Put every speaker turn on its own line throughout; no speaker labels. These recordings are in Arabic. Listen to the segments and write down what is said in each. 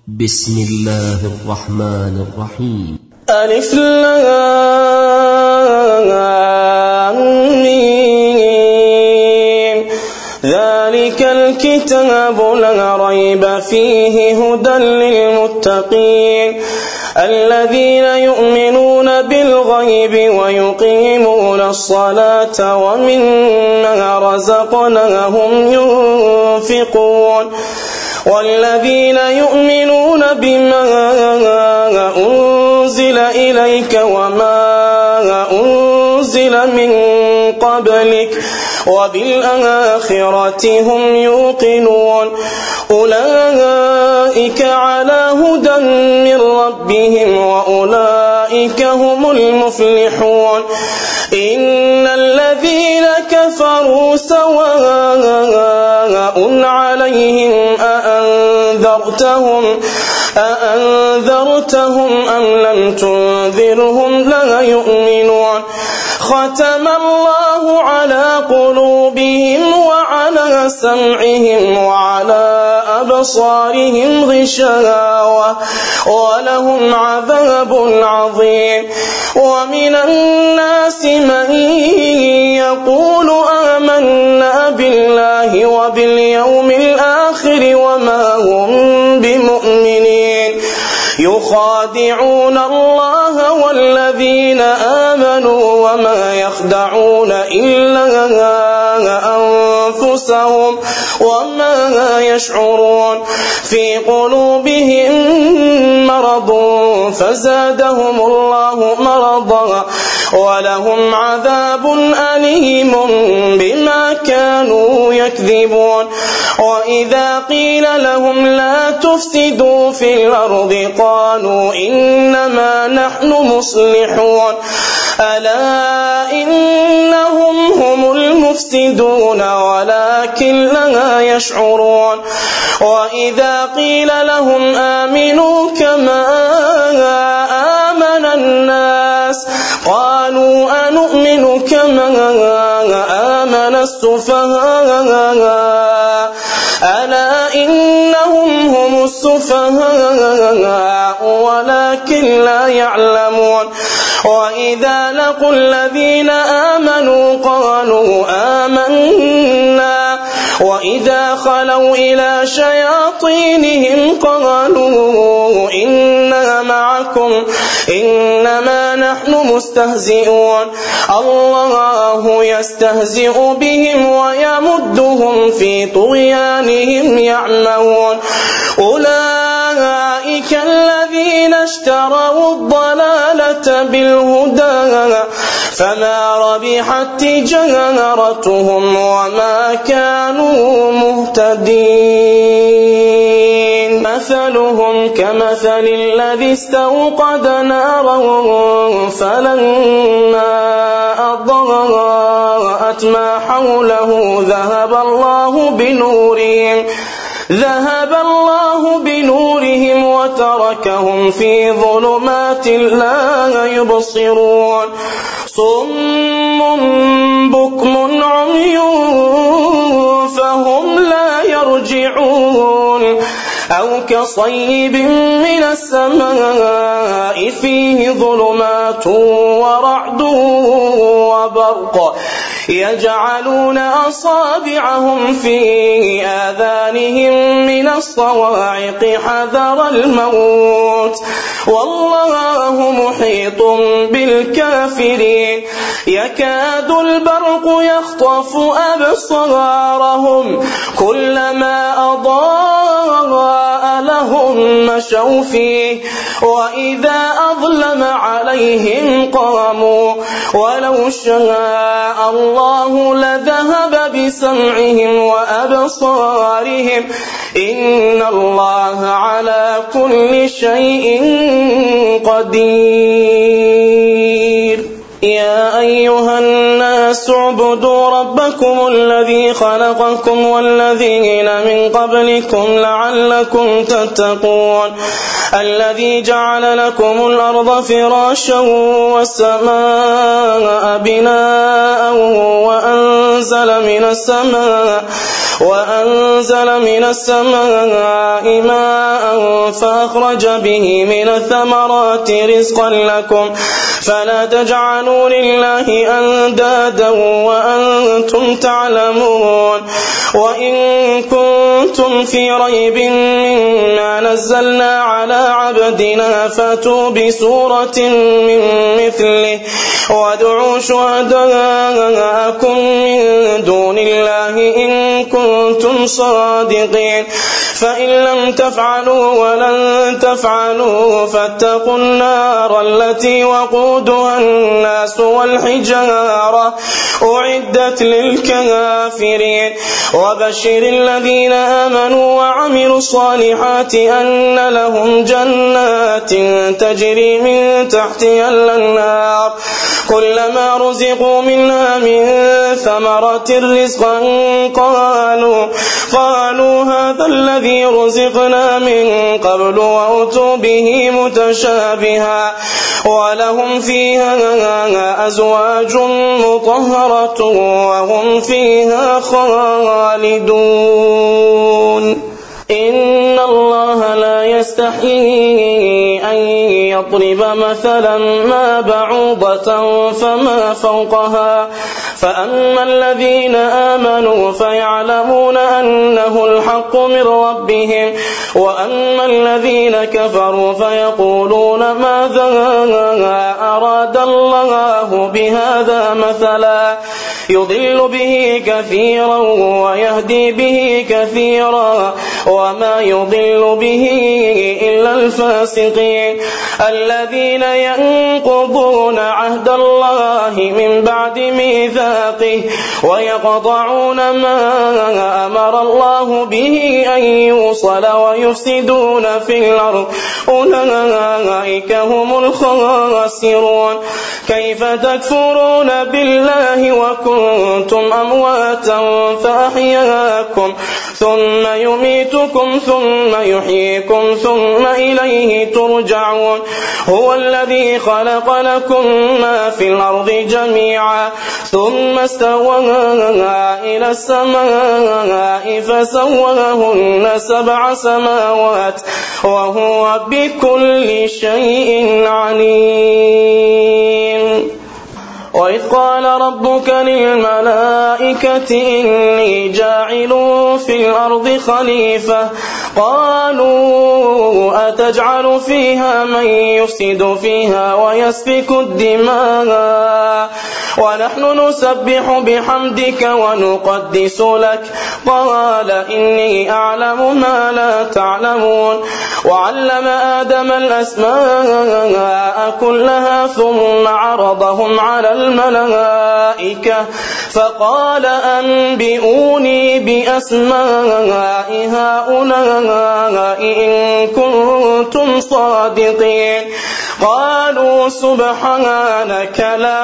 بسم الله الرحمن الرحيم.
ألف لام ميم. ذلك الكتاب لا ريب فيه هدى للمتقين الذين يؤمنون بالغيب ويقيمون الصلاة ومما رزقناهم ينفقون والذين يؤمنون بما أنزل إليك وما أنزل من قبلك وبالآخرة هم يوقنون أولئك على هدى من ربهم وأولئك هم المفلحون. إن الذين كفروا سواء عليهم أأنذرتهم أم لم تنذرهم لا يؤمنون. ختم الله على قلوبهم وعلى سمعهم وعلى أبصارهم غشاوة ولهم عذاب عظيم. ومن الناس من يقول آمنا بالله وباليوم الآخر وما هم بمؤمنين يخادعون الله والذين آمنوا وما يخدعون إلا أنفسهم وما يشعرون. في قلوبهم مرض فزادهم الله مرضا ولهم عذاب أليم بما كانوا يكذبون. وإذا قيل لهم لا تفسدوا في الأرض قالوا إنما نحن مصلحون ألا إنهم هم المفسدون ولكن لا يشعرون. وإذا قيل لهم آمنوا كما آمن الناس قالوا أنؤمن كما آمن السفهاء ألا إنهم هم السفهاء ولكن لا يعلمون. وإذا لقوا الذين آمنوا قالوا آمنا وإذا خلوا إلى شياطينهم قالوا إنا معكم إنما نحن مستهزئون. الله يستهزئ بهم ويمدهم في طغيانهم يعمهون. أولئك الذين اشتروا الضلالة بالهدى فما ربحت تجارتهم وما كانوا مهتدين. مثلهم كمثل الذي استوقد نارا فلما أضاءت ما حوله ذهب الله بنورهم وتركهم في ظلمات لا يبصرون. صم بكم عمي فهم لا يرجعون. أو كصيب من السماء فيه ظلمات ورعد وبرق يجعلون أصابعهم في آذانهم من الصواعق حذر الموت والله محيط بالكافرين. يكاد البرق يخطف أبصارهم كلما أضاء لهم مشوا فيه وإذا أظلم عليهم قاموا ولو شاء الله لذهب بسمعهم وأبصارهم إن الله على كل شيء قدير. يا أيها الناس اعبدوا ربكم الذي خلقكم والذين من قبلكم لعلكم تتقون الذي جعل لكم الأرض فراشا والسماء بناء وأنزل من السماء ماء فأخرج به من الثمرات رزقا لكم فلا تجعلوا لله أندادا وأنتم تعلمون وإن كنتم في ريب مما نزلنا على عبدنا فأتوا بسورة من مثله وادعوا شهداءكم من دون الله إن كنتم صادقين فإن لم تفعلوا ولن تفعلوا فاتقوا النار التي وقودها الناس والحجارة أعدت للكافرين وبشر الذين آمنوا وعملوا الصالحات أن لهم جنات تجري من تحتها الأنهار كلما رزقوا منها من ثمرة رزقا قالوا هذا الذي رزقنا من قبل وأتوا به متشابها ولهم فيها أزواج مطهرة وهم فيها خالدون إن الله لا يستحيي أن يضرب مثلا ما بعوضة فما فوقها فأما الذين آمنوا فيعلمون أنه الحق من ربهم وأما الذين كفروا فيقولون ماذا أراد الله بهذا مثلا يضل به كثيرا ويهدي به كثيرا وما يضل به إلا الفاسقين الذين ينقضون عهد الله من بعد ميثاقه ويقطعون ما أمر الله به أن يوصل ويفسدون في الأرض أولئك هم الخاسرون كيف تكفرون بالله وكنتم أمواتا فأحياكم ثم يميتكم ثم يحييكم ثم إليه ترجعون هو الذي خلق لكم ما في الأرض جميعا ثم استوى إلى السماء فسواهن 7 سماوات وهو بكل شيء عليم وإذ قال ربك للملائكة إني جاعل في الأرض خليفة قالوا أتجعل فيها من يفسد فيها ويسفك الدماء ونحن نسبح بحمدك ونقدس لك قال إني أعلم ما لا تعلمون وعلم آدم الأسماء كلها ثم عرضهم على الملائكة فقال أنبئوني بأسماء هؤلاء إن كنتم صادقين قالوا سبحانك لا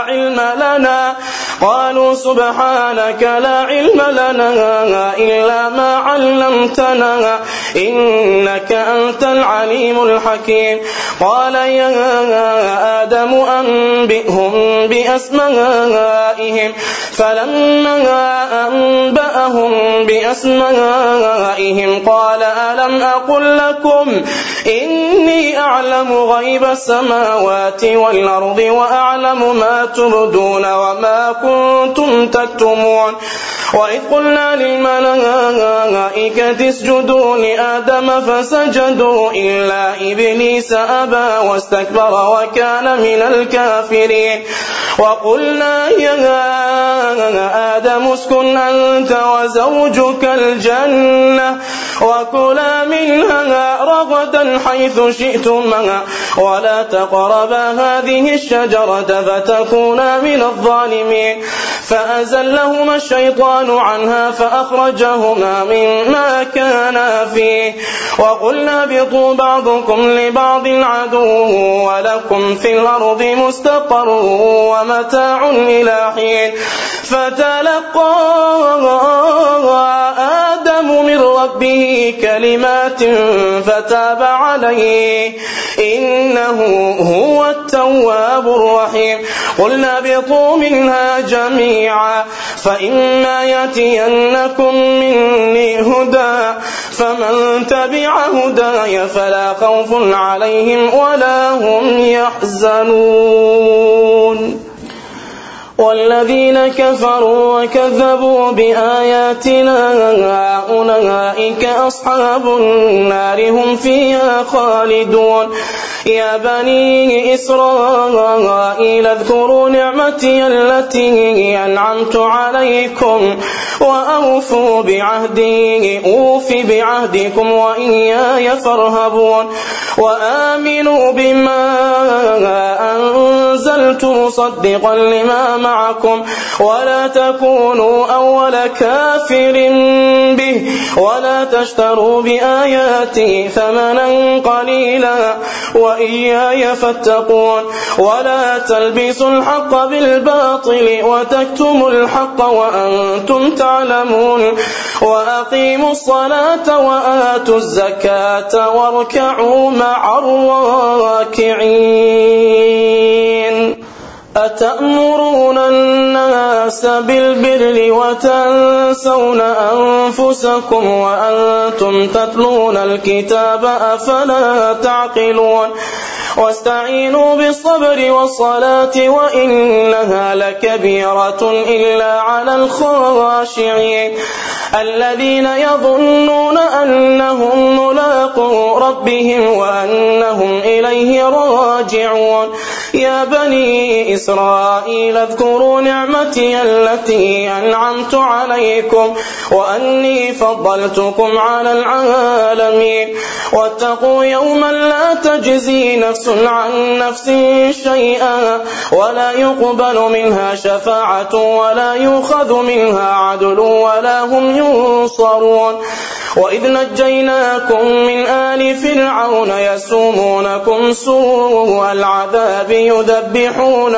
علم لنا إلا ما علمتنا إنك أنت العليم الحكيم قال يا آدم أنبئهم بأسمائهم فلما أنبأهم بأسمائهم قال ألم أقل لكم إني أعلم غيب السماوات والأرض وأعلم ما تبدون وما كنتم تكتمون وإذ قلنا للملائكة اسجدوا لآدم فسجدوا إلا إبليس أبى واستكبر وكان من الكافرين وقلنا يا آدم اسكن أنت وزوجك الجنة وكلا منها رغدا حيث شئتما ولا تقربا هذه الشجرة فتكونا من الظالمين فأزلهما الشيطان عنها فأخرجهما مما كانا فيه وقلنا اهبطوا بعضكم لبعض عدو ولكم في الأرض مستقر ومتاع إلى حين فتلقى آدم يتعلم من ربه كلمات فتاب عليه إنه هو التواب الرحيم. قلنا اهبطوا منها جميعا فإما يأتينكم مني هدى فمن تبع هداي فلا خوف عليهم ولا هم يحزنون. والذين كفروا وكذبوا بآياتنا أولئك أصحاب النار هم فيها خالدون. يا بني إسرائيل اذكروا نعمتي التي أنعمت عليكم وأوفوا بعهدي أوف بعهدكم وإياي فارهبون. وآمنوا بما أنزلت مصدقا لما معكم ولا تكونوا أول كافر به ولا تشتروا بآياتي ثمنا قليلا وإياي فاتقون. ولا تلبسوا الحق بالباطل وتكتموا الحق وأنتم تعلمون. وأقيموا الصلاة وآتوا الزكاة واركعوا مع الراكعين. أتأمرون الناس بالبر وتنسون أنفسكم وأنتم تتلون الكتاب أفلا تعقلون. واستعينوا بالصبر والصلاة وإنها لكبيرة إلا على الخاشعين الذين يظنون أنهم ملاقو ربهم وأنهم إليه راجعون. يا بني إسرائيل اذكروا نعمتي التي أنعمت عليكم وأني فضلتكم على العالمين. واتقوا يوما لا تجزي نفس عن نفس شيئا ولا يقبل منها شفاعة ولا يؤخذ منها عدل ولا هم ينصرون. وإذ نجيناكم من آل فرعون يسومونكم سوء العذاب يذبحون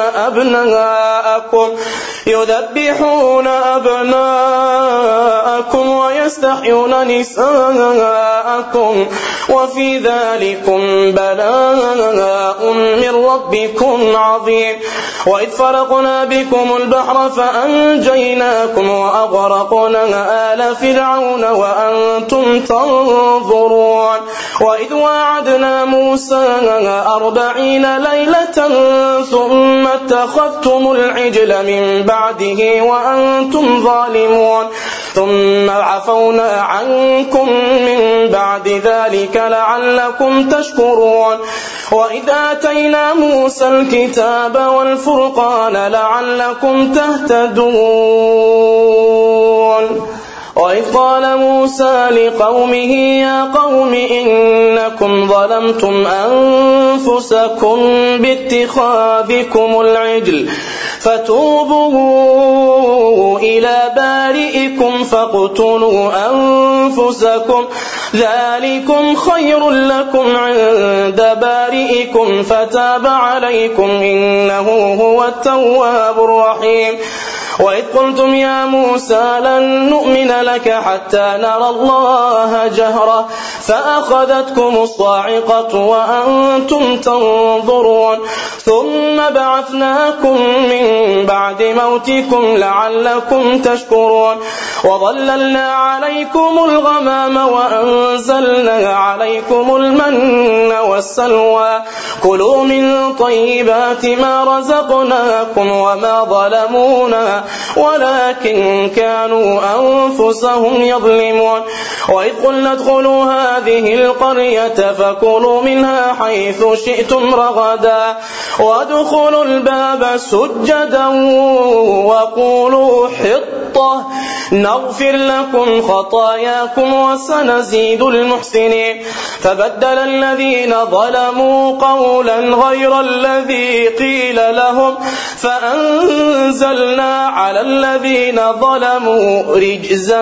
أبناءكم ويستحيون نساءكم وفي ذلكم بلاء من ربكم عظيم. وإذ فرقنا بكم البحر فأنجيناكم وأغرقنا آل فرعون وأنتم تنظرون. وإذ واعدنا موسى 40 ليلة ثم اتخذتم العجل من بعده وأنتم ظالمون ثم عفونا عنكم من بعد ذلك لعلكم تشكرون. وإذ آتينا موسى الكتاب والفرقان لعلكم تهتدون. وإذ قال موسى لقومه يا قوم إنكم ظلمتم أنفسكم باتخاذكم العجل فتوبوا إلى بارئكم فاقتلوا أنفسكم ذلكم خير لكم عند بارئكم فتاب عليكم إنه هو التواب الرحيم. وإذ قلتم يا موسى لن نؤمن لك حتى نرى الله جهرة فأخذتكم الصاعقة وأنتم تنظرون ثم بعثناكم من بعد موتكم لعلكم تشكرون. وظللنا عليكم الغمام وأنزلنا عليكم المن والسلوى كلوا من طيبات ما رزقناكم وما ظلمونا ولكن كانوا أنفسهم يظلمون. وإذ قلنا ادخلوا هذه القرية فكلوا منها حيث شئتم رغدا وادخلوا الباب سجدا وقولوا حطة نغفر لكم خطاياكم وسنزيد المحسنين. فبدل الذين ظلموا قولا غير الذي قيل لهم فأنزلنا على الذين ظلموا رجزا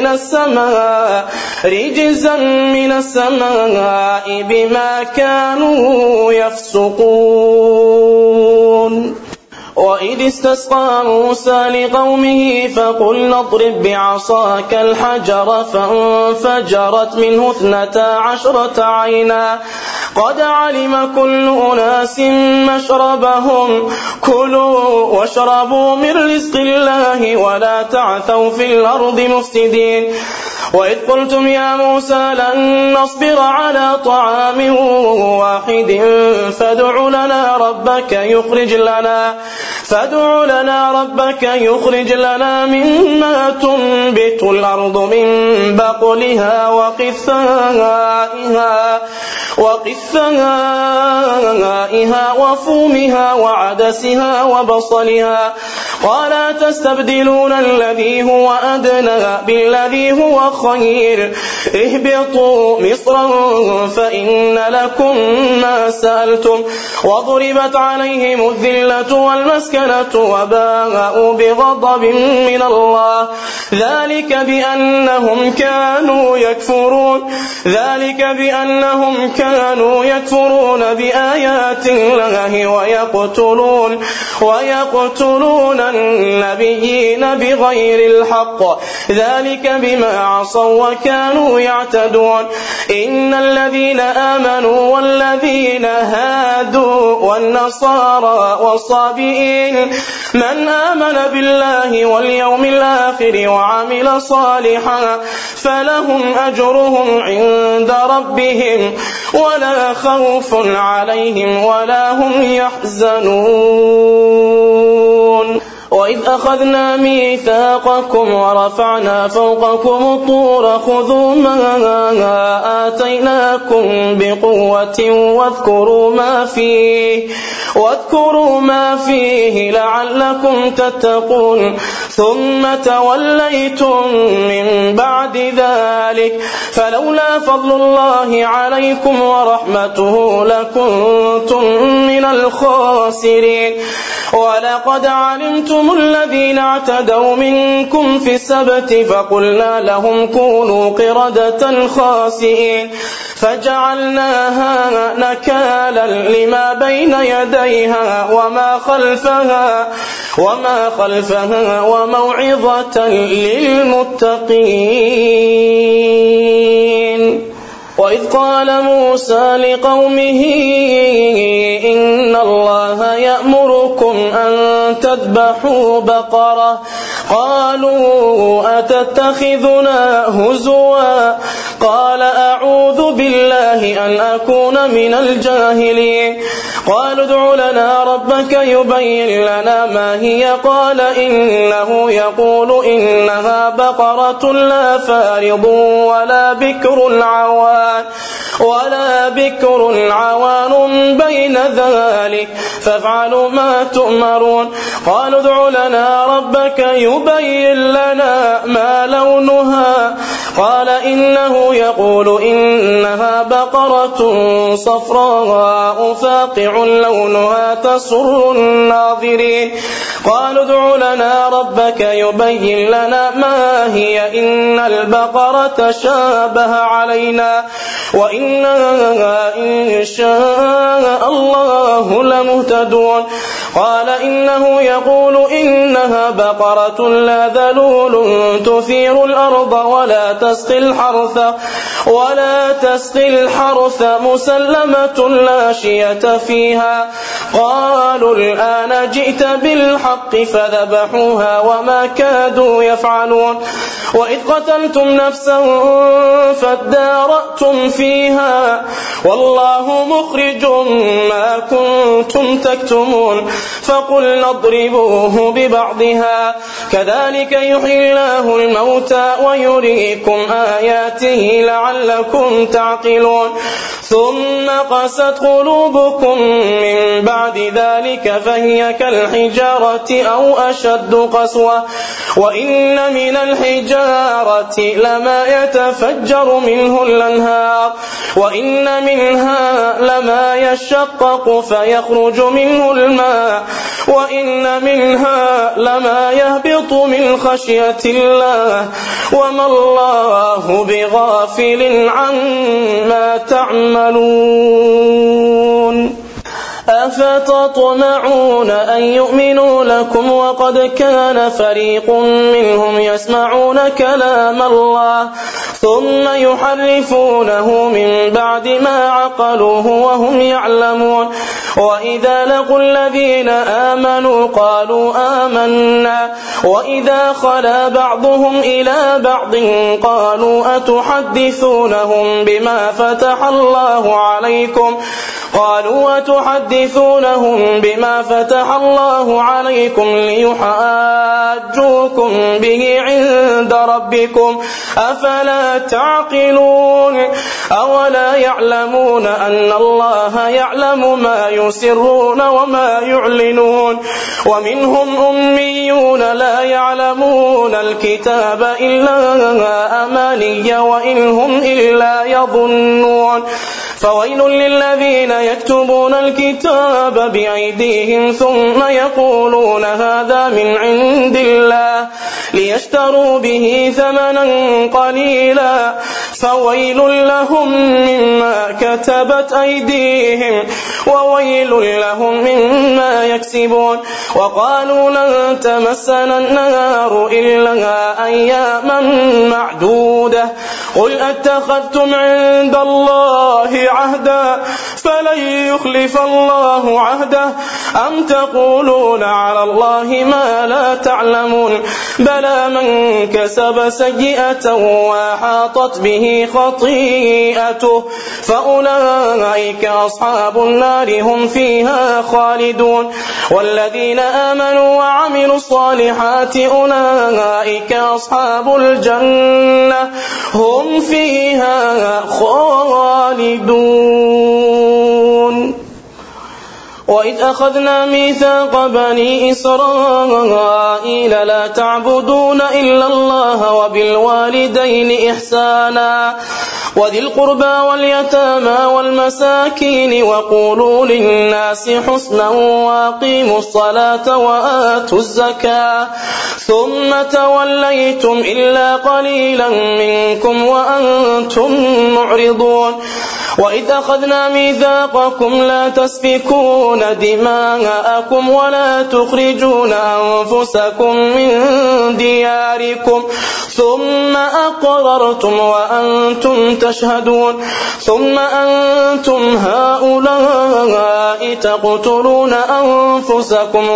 من السماء بما كانوا يفسقون. وإذ استسقى موسى لقومه فقلنا اضرب بعصاك الحجر فانفجرت منه 12 عينا قد علم كل أناس مشربهم كلوا واشربوا من رزق الله ولا تعثوا في الأرض مفسدين وإذ قلتم يا موسى لن نصبر على طعام واحد فادع لنا ربك يخرج لنا مما تنبت الأرض من بقلها وقثائها وفومها وعدسها وبصلها قال تستبدلون الذي هو أدنى بالذي هو خير اهبطوا مصرا فإن لكم ما سألتم وضربت عليهم الذلة والمسكنة وباءوا بغضب من الله ذلك بأنهم كانوا يكفرون بآيات الله ويقتلون النبيين بغير الحق ذلك بما عصوا وكانوا يعتدون إن الذين آمنوا والذين هادوا والنصارى والصابئين من آمن بالله واليوم الآخر وعمل صالحا فلهم أجرهم عند ربهم ولا خوف عليهم ولا هم يحزنون وإذ أخذنا ميثاقكم ورفعنا فوقكم الطور خذوا ما آتيناكم بقوة واذكروا ما فيه لعلكم تتقون ثم توليتم من بعد ذلك فلولا فضل الله عليكم ورحمته لكنتم من الخاسرين ولقد علمتم الذين اعتدوا منكم في السبت فقلنا لهم كونوا قردة خاسئين فجعلناها نكالا لما بين يديها وما خلفها وموعظة للمتقين وإذ قال موسى لقومه إن الله يأمركم أن تذبحوا بقرة قالوا أتتخذنا هزوا قال أعوذ بالله أن أكون من الجاهلين قالوا ادع لنا ربك يبين لنا ما هي قال إنه يقول إنها بقرة لا فارض ولا بكر عوان بين ذلك فافعلوا ما تؤمرون قالوا ادع لنا ربك يبين لنا ما لونها قال إنه يقول إنها بقرة صفراء فاقع لونها تسر الناظرين قالوا ادع لنا ربك يبين لنا ما هي إن البقرة شابه علينا وإنا إن شاء الله لمهتدون قال إنه يقول إنها بقرة لا ذلول تثير الأرض ولا تسقي الحرث مسلمة لا شية فيها قالوا الآن جئت بالحق فذبحوها وما كادوا يفعلون وإذ قتلتم نفسا فادارأتم فيها والله مخرج ما كنتم تكتمون فقلنا اضربوه ببعضها كذلك يحيي الله الموتى ويريكم آياته لعلكم تعقلون ثم قست قلوبكم من بعد ذلك فهي كالحجارة أو أشد قسوة وإن من الحجارة لما يتفجر منه الأنهار وإن منها لما يشقق فيخرج منه الماء وإن منها لما يهبط من خشية الله وما الله بغافل عما تعملون أفتطمعون أن يؤمنوا لكم وقد كان فريق منهم يسمعون كلام الله ثم يحرفونه من بعد ما عقلوه وهم يعلمون وإذا لقوا الذين آمنوا قالوا آمنا وإذا خلا بعضهم إلى بعض قالوا أتحدثونهم بما فتح الله عليكم ليحاجوكم به عند ربكم أفلا تعقلون أولا يعلمون أن الله يعلم ما يسرون وما يعلنون ومنهم أميون لا يعلمون الكتاب إلا أماني وإن هم إلا يظنون فويل للذين يكتبون الكتاب بأيديهم ثم يقولون هذا من عند الله ليشتروا به ثمنا قليلا فويل لهم مما كتبت أيديهم وويل لهم مما يكسبون وقالوا لن تمسنا النار إلا أياما معدودة قل أتخذتم عند الله عهدا فلن يخلف الله عهده أم تقولون على الله ما لا تعلمون بلى من كسب سيئة وأحاطت به خطيئته فأولئك أصحاب النار هم فيها خالدون والذين آمنوا وعملوا الصالحات أولئك أصحاب الجنة هم فيها خالدون وإذ أخذنا ميثاق بني إسرائيل لا تعبدون إلا الله وبالوالدين إحسانا وذي القربى واليتامى والمساكين وقولوا للناس حسنا وأقيموا الصلاة وآتوا الزكاة ثم توليتم إلا قليلا منكم وأنتم معرضون وإذ أخذنا ميثاقكم لا تسفكون دماءكم ولا تخرجون أنفسكم من دياركم ثم أقررتم وأنتم تشهدون ثم أنتم هؤلاء تقتلون أنفسكم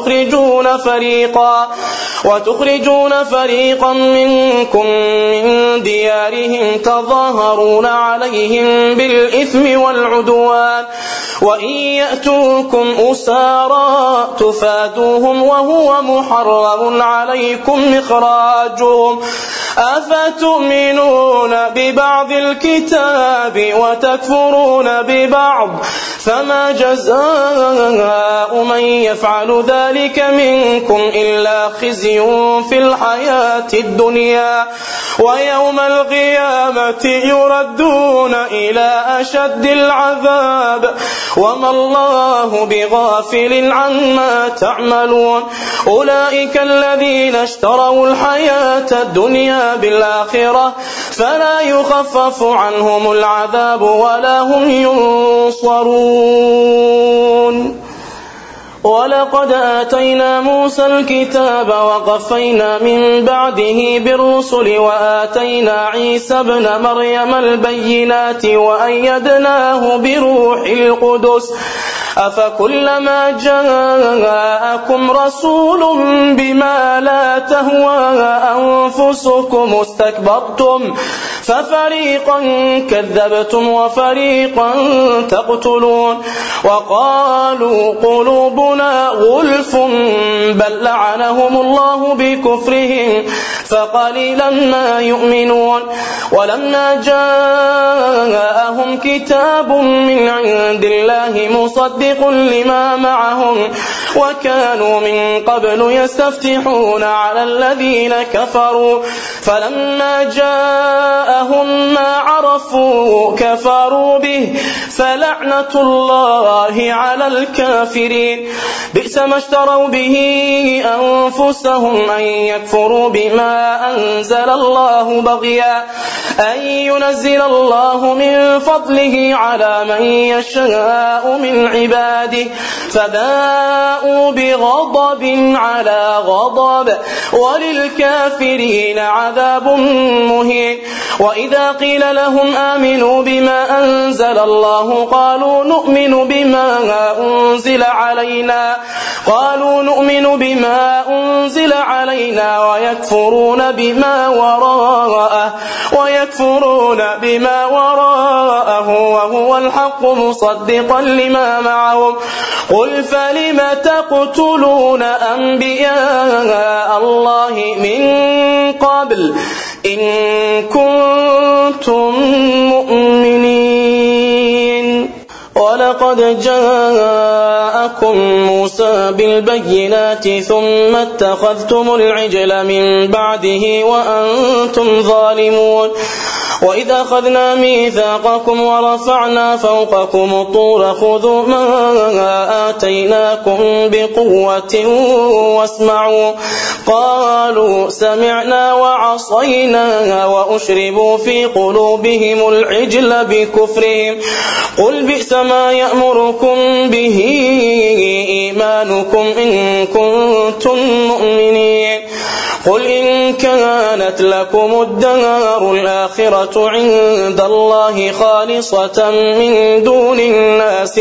وتخرجون فريقا منكم من ديارهم تظاهرون عليهم بالإثم والعدوان وإن يأتوكم أسارى تفادوهم وهو محرم عليكم إخراجهم أفتؤمنون ببعض الكتاب وتكفرون ببعض فما جزاء من يفعل ذلك منكم إلا خزي في الحياة الدنيا ويوم القيامة يردون إلى أشد العذاب وما الله بغافل عما تعملون أولئك الذين اشتروا الحياة الدنيا بالآخرة فلا يخفف عنهم العذاب ولا هم ينصرون ولقد آتينا موسى الكتاب وقفينا من بعده بالرسل وآتينا عيسى ابن مريم البينات وأيدناه بروح القدس أفكلما جاءكم رسول بما لا تهوى أنفسكم استكبرتم ففريقا كذبتم وفريقا تقتلون وقالوا قلوبنا غلف بل لعنهم الله بكفرهم فقليلا ما يؤمنون ولما جاءهم كتاب من عند الله مصدق لما معهم وكانوا من قبل يستفتحون على الذين كفروا فلما جاءهم ما عرفوا كفروا به فلعنة الله على الكافرين بئس ما اشتروا به أنفسهم أن يكفروا بما أنزل الله بغيا أن ينزل الله من فضله على من يشاء من عباده فباءوا بغضب على غضب وللكافرين عذاب مهين وإذا قيل لهم آمنوا بما أنزل الله قالوا نؤمن بما أنزل علينا ويكفرون بما وراءه وهو الحق مصدقا لما معهم قل فلم تقتلون أنبياء الله من قبل إن كنتم مؤمنين ولقد جاءكم موسى بالبينات ثم اتخذتم العجل من بعده وأنتم ظالمون وإذ أخذنا ميثاقكم ورفعنا فوقكم الطور خذوا ما آتيناكم بقوة واسمعوا قالوا سمعنا وعصينا وأشربوا في قلوبهم العجل بكفرهم قل بئس ما يأمركم به إيمانكم إن كنتم مؤمنين قل إن كانت لكم الدار الآخرة عند الله خالصة من دون الناس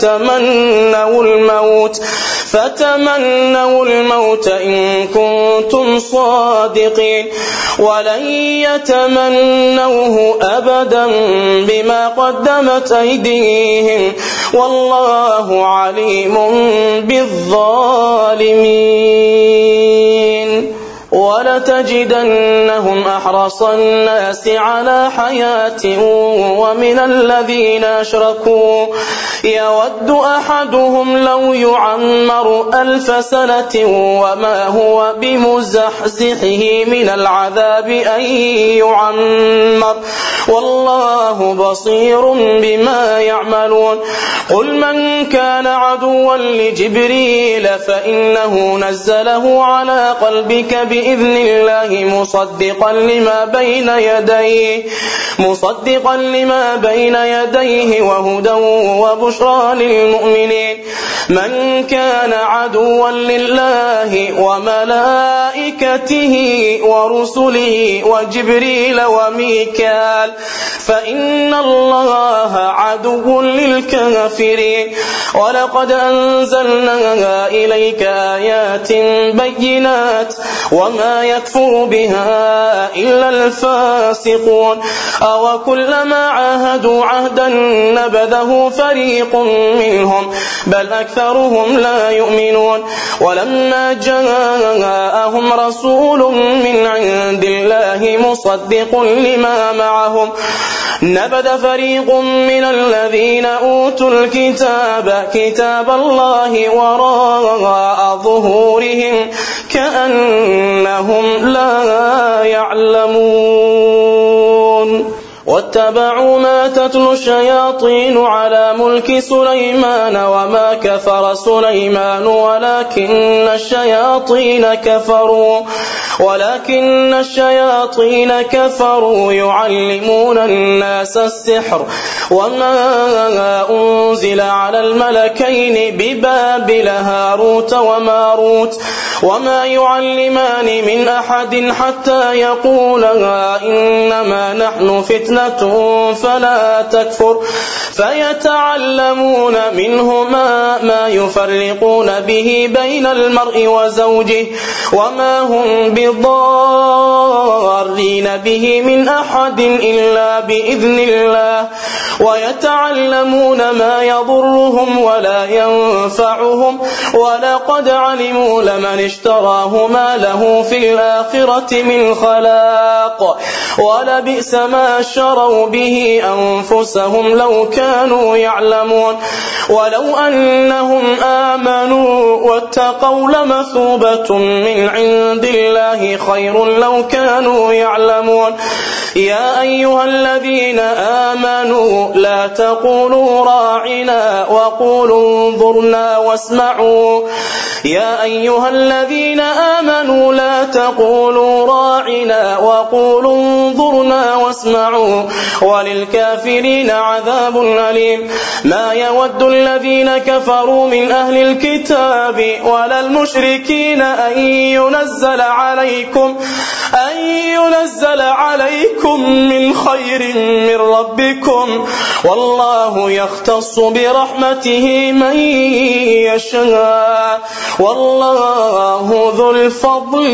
فتمنوا الموت إن كنتم صادقين ولن يتمنوه أبدا بما قدمت أيديهم والله عليم بالظالمين ولتجدنهم أحرص الناس على حياة ومن الذين أشركوا يود أحدهم لو يعمر 1000 سنة وما هو بمزحزحه من العذاب أن يعمر والله بصير بما يعملون قل من كان عدوا لجبريل فإنه نزله على قلبك بإذن الله مصدقا لما بين يديه وهدى وبشرى للمؤمنين من كان عدوا لله وملائكته ورسله وجبريل وميكال فإن الله عدو للكافرين ولقد أنزلنا إليك آيات بينات وما يكفر بها إلا الفاسقون أو كلما عاهدوا عهدا نبذه فريق منهم بل أكثرهم لا يؤمنون ولما جاءهم رسول من عند الله مصدق لما معهم نبذ فريق من الذين أوتوا الكتاب كتاب الله وراء ظهورهم كأنهم لا يعلمون واتبعوا ما تتلو الشياطين على ملك سليمان وما كفر سليمان ولكن الشياطين كفروا يعلمون الناس السحر وما أنزل على الملكين ببابل هاروت وماروت وما يعلمان من أحد حتى يقولا إنما نحن فتنة فلا تكفر فيتعلمون منهما ما يفرقون به بين المرء وزوجه وما هم بضارين به من أحد إلا بإذن الله ويتعلمون ما يضرهم ولا ينفعهم ولقد علموا لمن اشتراه ما له في الآخرة من خلاق ولبئس ما شروا به أنفسهم لو كانوا يعلمون ولو أنهم آمنوا واتقوا لمثوبة من عند الله خير لو كانوا يعلمون يا أيها الذين آمنوا لا تقولوا راعنا وقولوا انظرنا واسمعوا يا أيها الذين آمنوا لا تقولوا راعنا وقولوا انظرنا واسمعوا وللكافرين عذاب أليم ما يود الذين كفروا من أهل الكتاب ولا المشركين أن ينزل عليكم من خير من ربكم والله يختص برحمته من يشاء والله ذو الفضل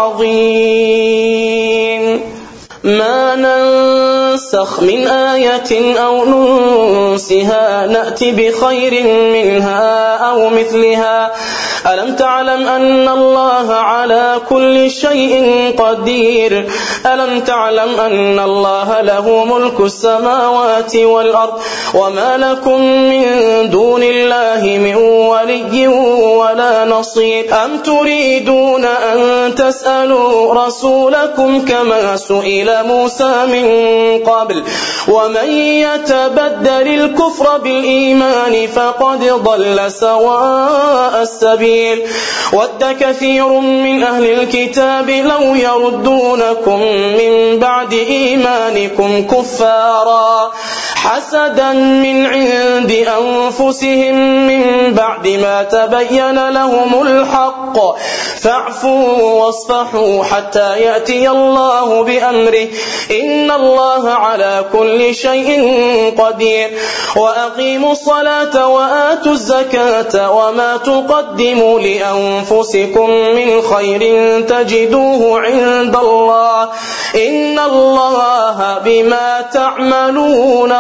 العظيم ما ننسخ من آية أو ننسها نأتي بخير منها أو مثلها ألم تعلم أن الله على كل شيء قدير ألم تعلم أن الله له ملك السماوات والأرض وما لكم من دون الله من ولي ولا نصير أم تريدون أن تسألوا رسولكم كما سئل موسى من قبل ومن يتبدل الكفر بالإيمان فقد ضل سواء السبيل ود كثير من أهل الكتاب لو يردونكم من بعد إيمانكم كفارا حسدا من عند أنفسهم من بعد ما تبين لهم الحق فاعفوا واصفحوا حتى يأتي الله بأمره إن الله على كل شيء قدير وأقيموا الصلاة وآتوا الزكاة وما تقدموا لأنفسكم من خير تجدوه عند الله إن الله بما تعملون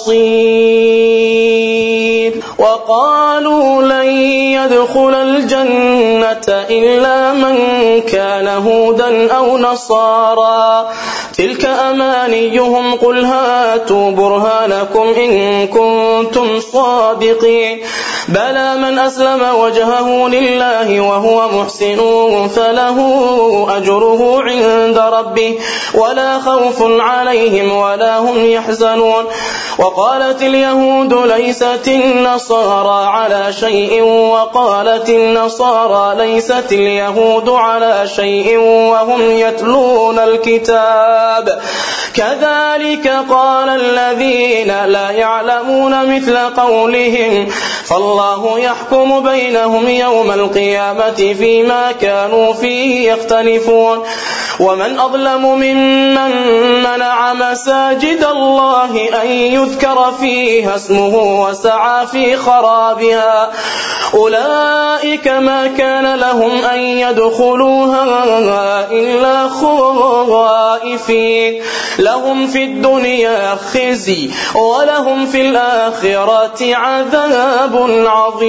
بصير وقالوا لن يدخل الجنة إلا من كان هودا أو نصارى تلك أمانيهم قل هاتوا برهانكم إن كنتم صادقين بلى من أسلم وجهه لله وهو محسن فله أجره عند ربه ولا خوف عليهم ولا هم يحزنون وقالت اليهود ليست النصارى على شيء وقالت النصارى ليست اليهود على شيء وهم يتلون الكتاب كذلك قال الذين لا يعلمون مثل قولهم فالله يحكم بينهم يوم القيامة فيما كانوا فيه يختلفون ومن أظلم ممن منع مساجد الله أن يذكر فيها اسمه وسعى في خرابها أولئك ما كان لهم أن يدخلوها إلا خائفين لهم في الدنيا خزي ولهم في الآخرة عذاب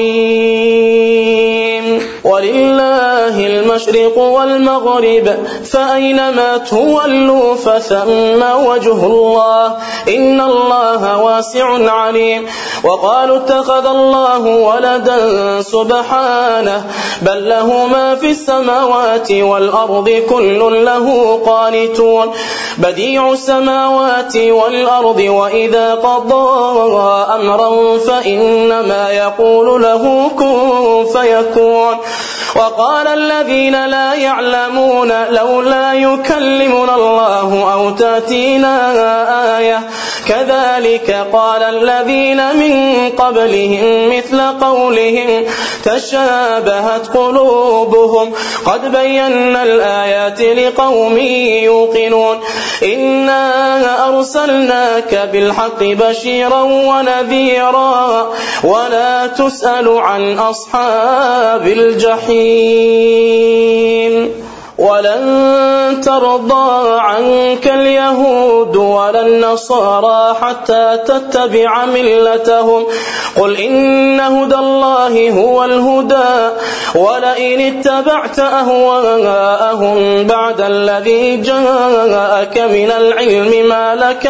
عظيم ولله المشرق والمغرب فأينما تولوا فثم وجه الله إن الله واسع عليم وقالوا اتخذ الله ولدا سبحانه بل له ما في السماوات والأرض كل له قانتون بديع السماوات والأرض وإذا قضى أمرا فإنما يقول له كن فيكون وقال الذين لا يعلمون لولا يكلمنا الله أو تأتينا آية كذلك قال الذين من قبلهم مثل قولهم تشابهت قلوبهم قد بينا الآيات لقوم يوقنون إنا أرسلناك بالحق بشيرا ونذيرا ولا تسأل عن أصحاب الجحيم ولن ترضى عنك اليهود ولا النصارى حتى تتبع ملتهم قل إن هدى الله هو الهدى ولئن اتبعت أهواءهم بعد الذي جاءك من العلم ما لك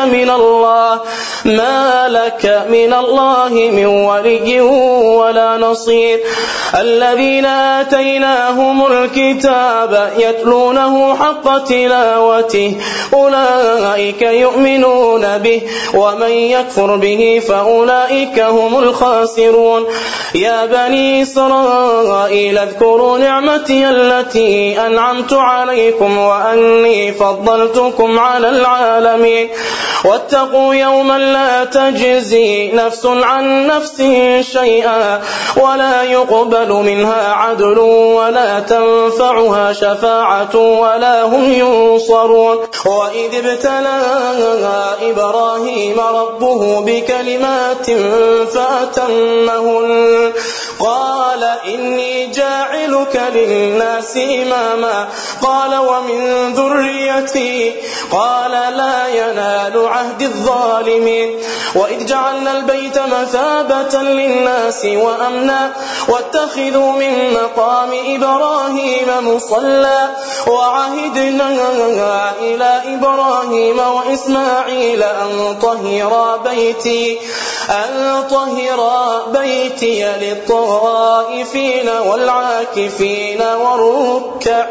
من الله من ولي ولا نصير الذين آتيناهم الكتاب يتلونه حق تلاوته أولئك يؤمنون به ومن يكفر به فأولئك هم الخاسرون يا بني إسرائيل اذكروا نعمتي التي أنعمت عليكم وأني فضلتكم على العالمين واتقوا يوما لا تجزي نفس عن نفس شيئا ولا يقبل منها عدل ولا تنفعها شفاعة ولا هم ينصرون وإذ ابتلى إبراهيم ربه بكلمات فأتمهن قال إني جاعلك للناس إماما قال ومن ذريتي قال لا ينال عهد الظالمين وإذ جعلنا البيت مثابة للناس وأمنا واتخذوا من مقام إبراهيم مصلى وعهدنا إلى إبراهيم وإسماعيل أن طهر بيتي للطائفين والعاكفين والركع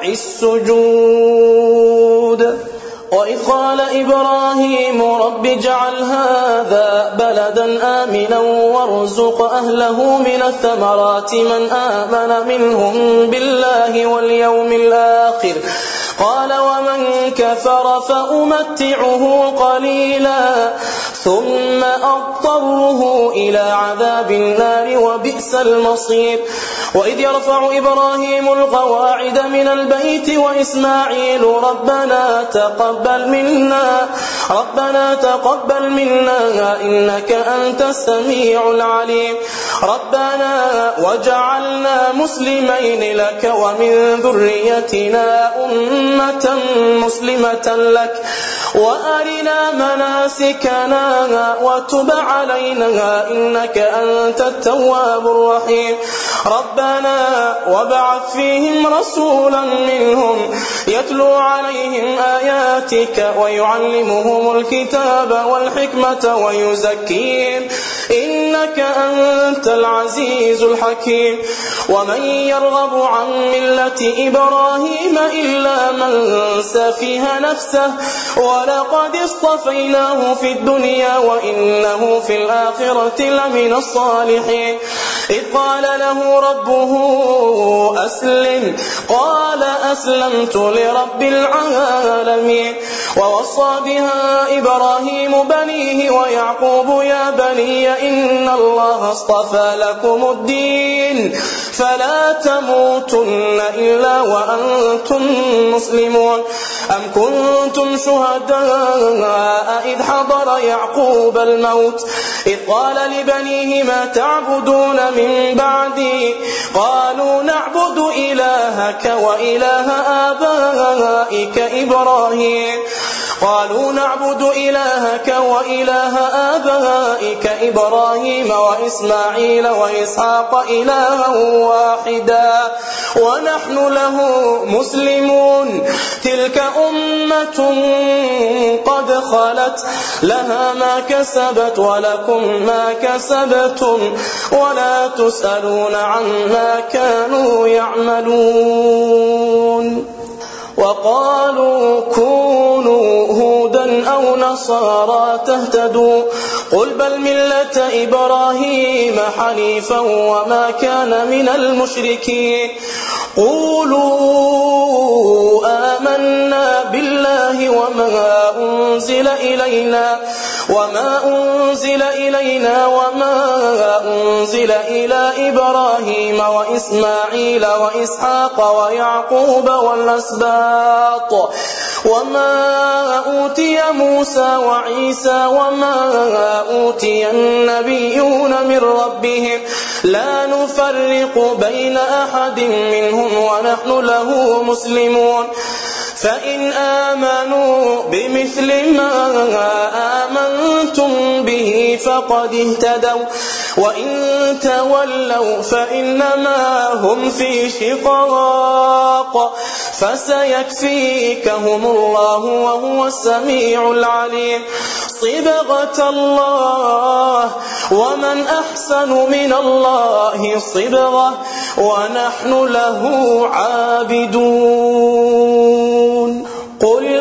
السجود وإذ قال إبراهيم رب اجعل هذا بلدا آمنا وارزق أهله من الثمرات من آمن منهم بالله واليوم الآخر قال ومن كفر فأمتعه قليلا ثم أضطره إلى عذاب النار وبئس المصير وإذ يرفع إبراهيم القواعد من البيت وإسماعيل ربنا تقبل منا إنك أنت السميع العليم ربنا وجعلنا مسلمين لك ومن ذريتنا أمة مسلمة لك وأرنا مناسكنا وتب علينا إنك أنت التواب الرحيم ربنا وابعث فيهم رسولا منهم يتلو عليهم آياتك ويعلمهم الكتاب والحكمة ويزكيهم إنك أنت العزيز الحكيم ومن يرغب عن ملة إبراهيم إلا من سفه نفسه ولقد اصطفيناه في الدنيا وإنه في الآخرة لمن الصالحين إذ قال له ربه أسلم قال أسلمت لرب العالمين ووصى بها إبراهيم بنيه ويعقوب يا بني إن الله اصطفى لكم الدين فلا تموتن إلا وأنتم مسلمون أم كنتم شهداء إذ حضر يعقوب الموت إذ قال لبنيه ما تعبدون من بعدي قالوا نعبد إلهك وإله آبائك إبراهيم وإسماعيل وإسحاق إلها واحدا ونحن له مسلمون تلك أمة قد خلت لها ما كسبت ولكم ما كسبتم ولا تسألون عما كانوا يعملون وقالوا كونوا هودا أو نصارى تهتدوا قل بل ملة إبراهيم حنيفا وما كان من المشركين قولوا آمنا بالله وما أنزل إلينا وما أنزل إلى إبراهيم وإسماعيل وإسحاق ويعقوب والأسباط وما أوتي موسى وعيسى وما أوتي النبيون من ربهم لا نفرق بين أحد منهم ونحن له مسلمون فإن آمنوا بمثل ما آمنتم به فقد اهتدوا وإن تولوا فإنما هم في شقاق فسيكفيكهم الله وهو السميع العليم صبغة الله ومن أحسن من الله صبغة ونحن له عابدون قل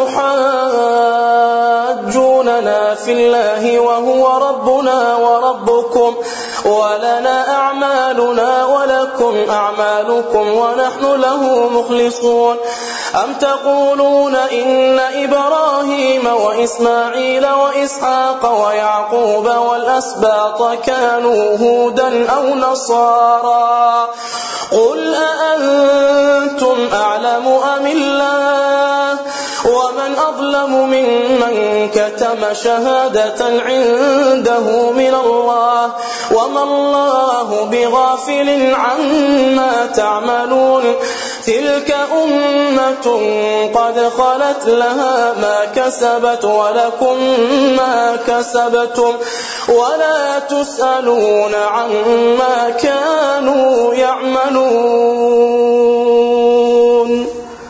أتحاجوننا في الله وهو ربنا وربكم ولنا أعمالنا ولكم أعمالكم ونحن له مخلصون أم تقولون إن إبراهيم وإسماعيل وإسحاق ويعقوب والأسباط كانوا هودا أو نصارى قل أأنتم أعلم أم الله ومن أظلم ممن كتم شهادة عنده من الله وما الله بغافل عما تعملون تلك أمة قد خلت لها ما كسبت ولكم ما كسبتم ولا تسألون عما كانوا يعملون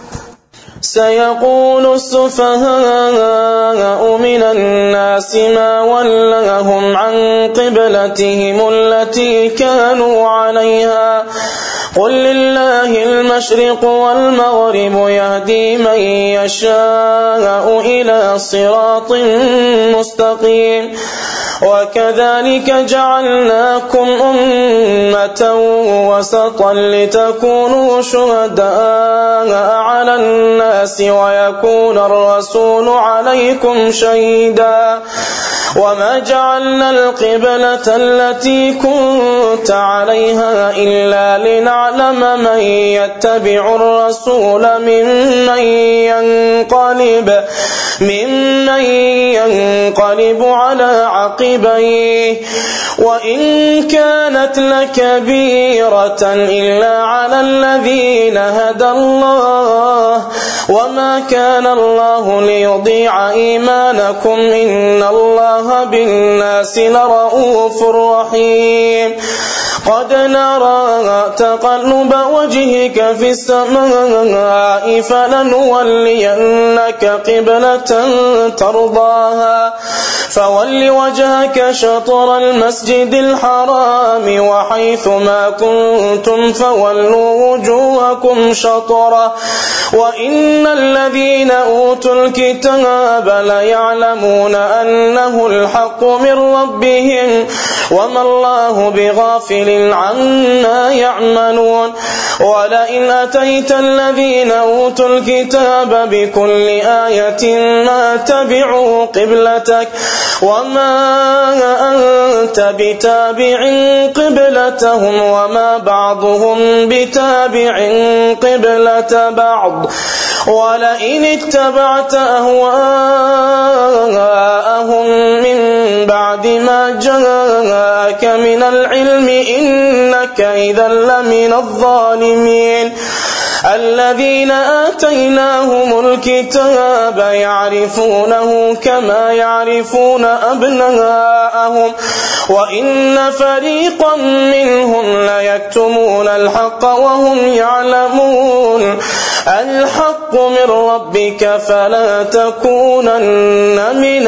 سيقول السفهاء من الناس ما ولاهم عن قبلتهم التي كانوا عليها قل لله المشرق والمغرب يهدي من يشاء إلى صراط مستقيم وكذلك جعلناكم أمة وسطا لتكونوا شهداء على الناس ويكون الرسول عليكم شهيدا وما جعلنا القبلة التي كنت عليها إلا لنعلم من يتبع الرسول ممن ينقلب على عقبيه وإن كانت لكبيرة إلا على الذين هدى الله وما كان الله ليضيع إيمانكم إن الله بالناس لرؤوف رحيم قد نرى تقلب وجهك في السماء فلنولينك قبلة ترضاها فول وجهك شطر المسجد الحرام وحيث ما كنتم فولوا وجوهكم شطره وإن الذين أوتوا الكتاب ليعلمون أنه الحق من ربهم وما الله بغافل عما يعملون ولئن أتيت الذين أوتوا الكتاب بكل آية ما تبعوا قبلتك وما أنت بتابع قبلتهم وما بعضهم بتابع قبلة بعض ولئن اتبعت أهواءهم من بعد ما جاءك من العلم إنك إذا لمن الظالمين الذين آتيناهم الكتاب يعرفونه كما يعرفون أبناءهم وإن فريقا منهم ليكتمون الحق وهم يعلمون الحق من ربك فلا تكونن من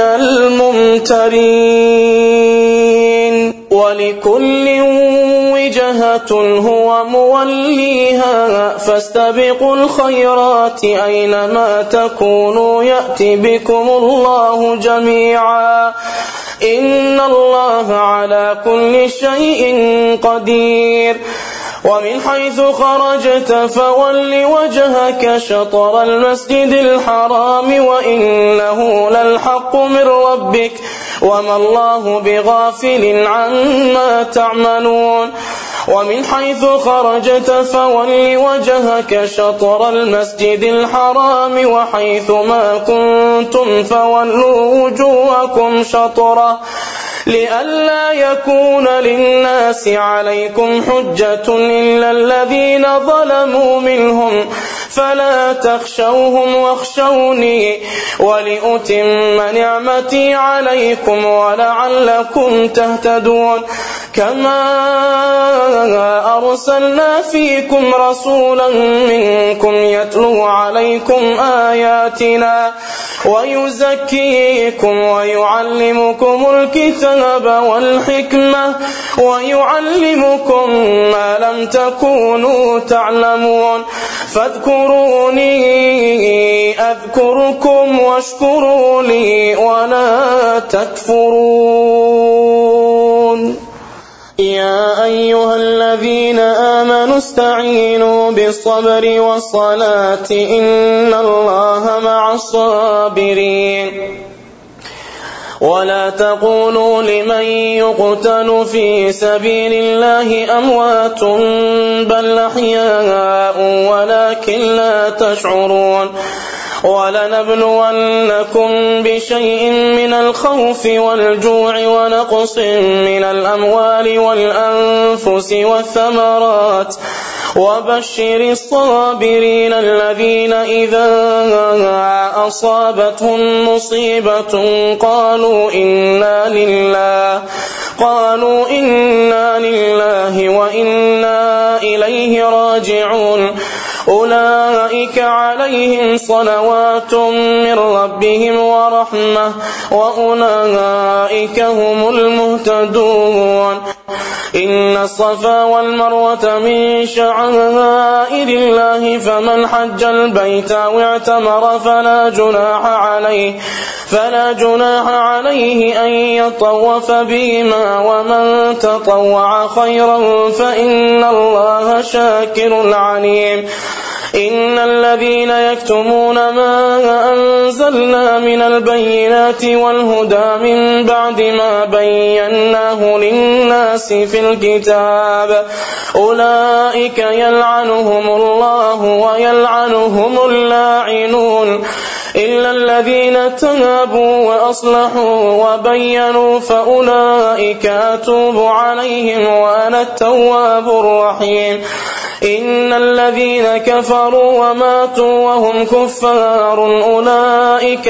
الممترين ولكل وجهة هو موليها فاستبقوا الخيرات أينما تكونوا يأتي بكم الله جميعا إن الله على كل شيء قدير ومن حيث خرجت فول وجهك شطر المسجد الحرام وإنه للحق من ربك وما الله بغافل عما تعملون ومن حيث خرجت فول وجهك شطر المسجد الحرام وحيث ما كنتم فولوا وجوهكم شطره لئلا يكون للناس عليكم حجة إلا الذين ظلموا منهم فلا تخشوهم واخشوني ولأتم نعمتي عليكم ولعلكم تهتدون كما أرسلنا فيكم رسولا منكم يتلو عليكم آياتنا ويزكيكم ويعلمكم الكتاب والحكمة ويعلمكم ما لم تكونوا تعلمون فاذكروني أذكركم واشكروا لي ولا تكفرون يا أيها الذين آمنوا استعينوا بالصبر والصلاة إن الله مع الصابرين ولا تقولوا لمن يقتل في سبيل الله أموات بل أحياء ولكن لا تشعرون ولنبلونكم بشيء من الخوف والجوع ونقص من الأموال والأنفس والثمرات وبشر الصابرين الذين إذا أصابتهم مصيبة قالوا إنا لله وإنا إليه راجعون أولئك عليهم صلوات من ربهم ورحمة وأولئك هم المهتدون إن الصفا والمروة من شعائر الله فمن حج البيت أو اعتمر فلا جناح عليه أن يطوف بهما ومن تطوع خيرا فإن الله شاكر عليم إن الذين يكتمون ما أنزلنا من البينات والهدى من بعد ما بيناه للناس في الكتاب أولئك يلعنهم الله ويلعنهم اللاعنون إلا الذين تابوا وأصلحوا وبينوا فأولئك أتوب عليهم وأنا التواب الرحيم إن الذين كفروا وماتوا وهم كفار أولئك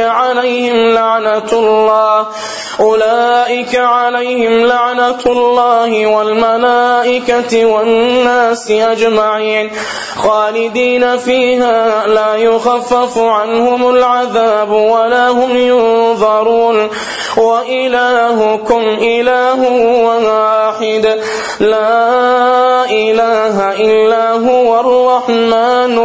عليهم لعنة الله والملائكة والناس أجمعين خالدين فيها لا يخفف عنهم العذاب ولا هم ينظرون وإلهكم إله واحد لا إله إلا هو الرحمن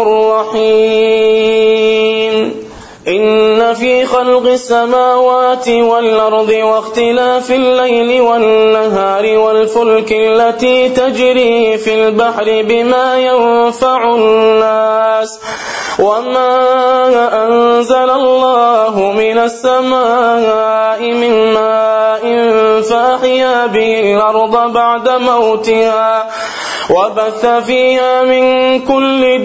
الرحيم إن في خلق السماوات والأرض واختلاف الليل والنهار والفلك التي تجري في البحر بما ينفع الناس وما أنزل الله من السماء من ماء فأحيا به الأرض بعد موتها وبث فيها من كل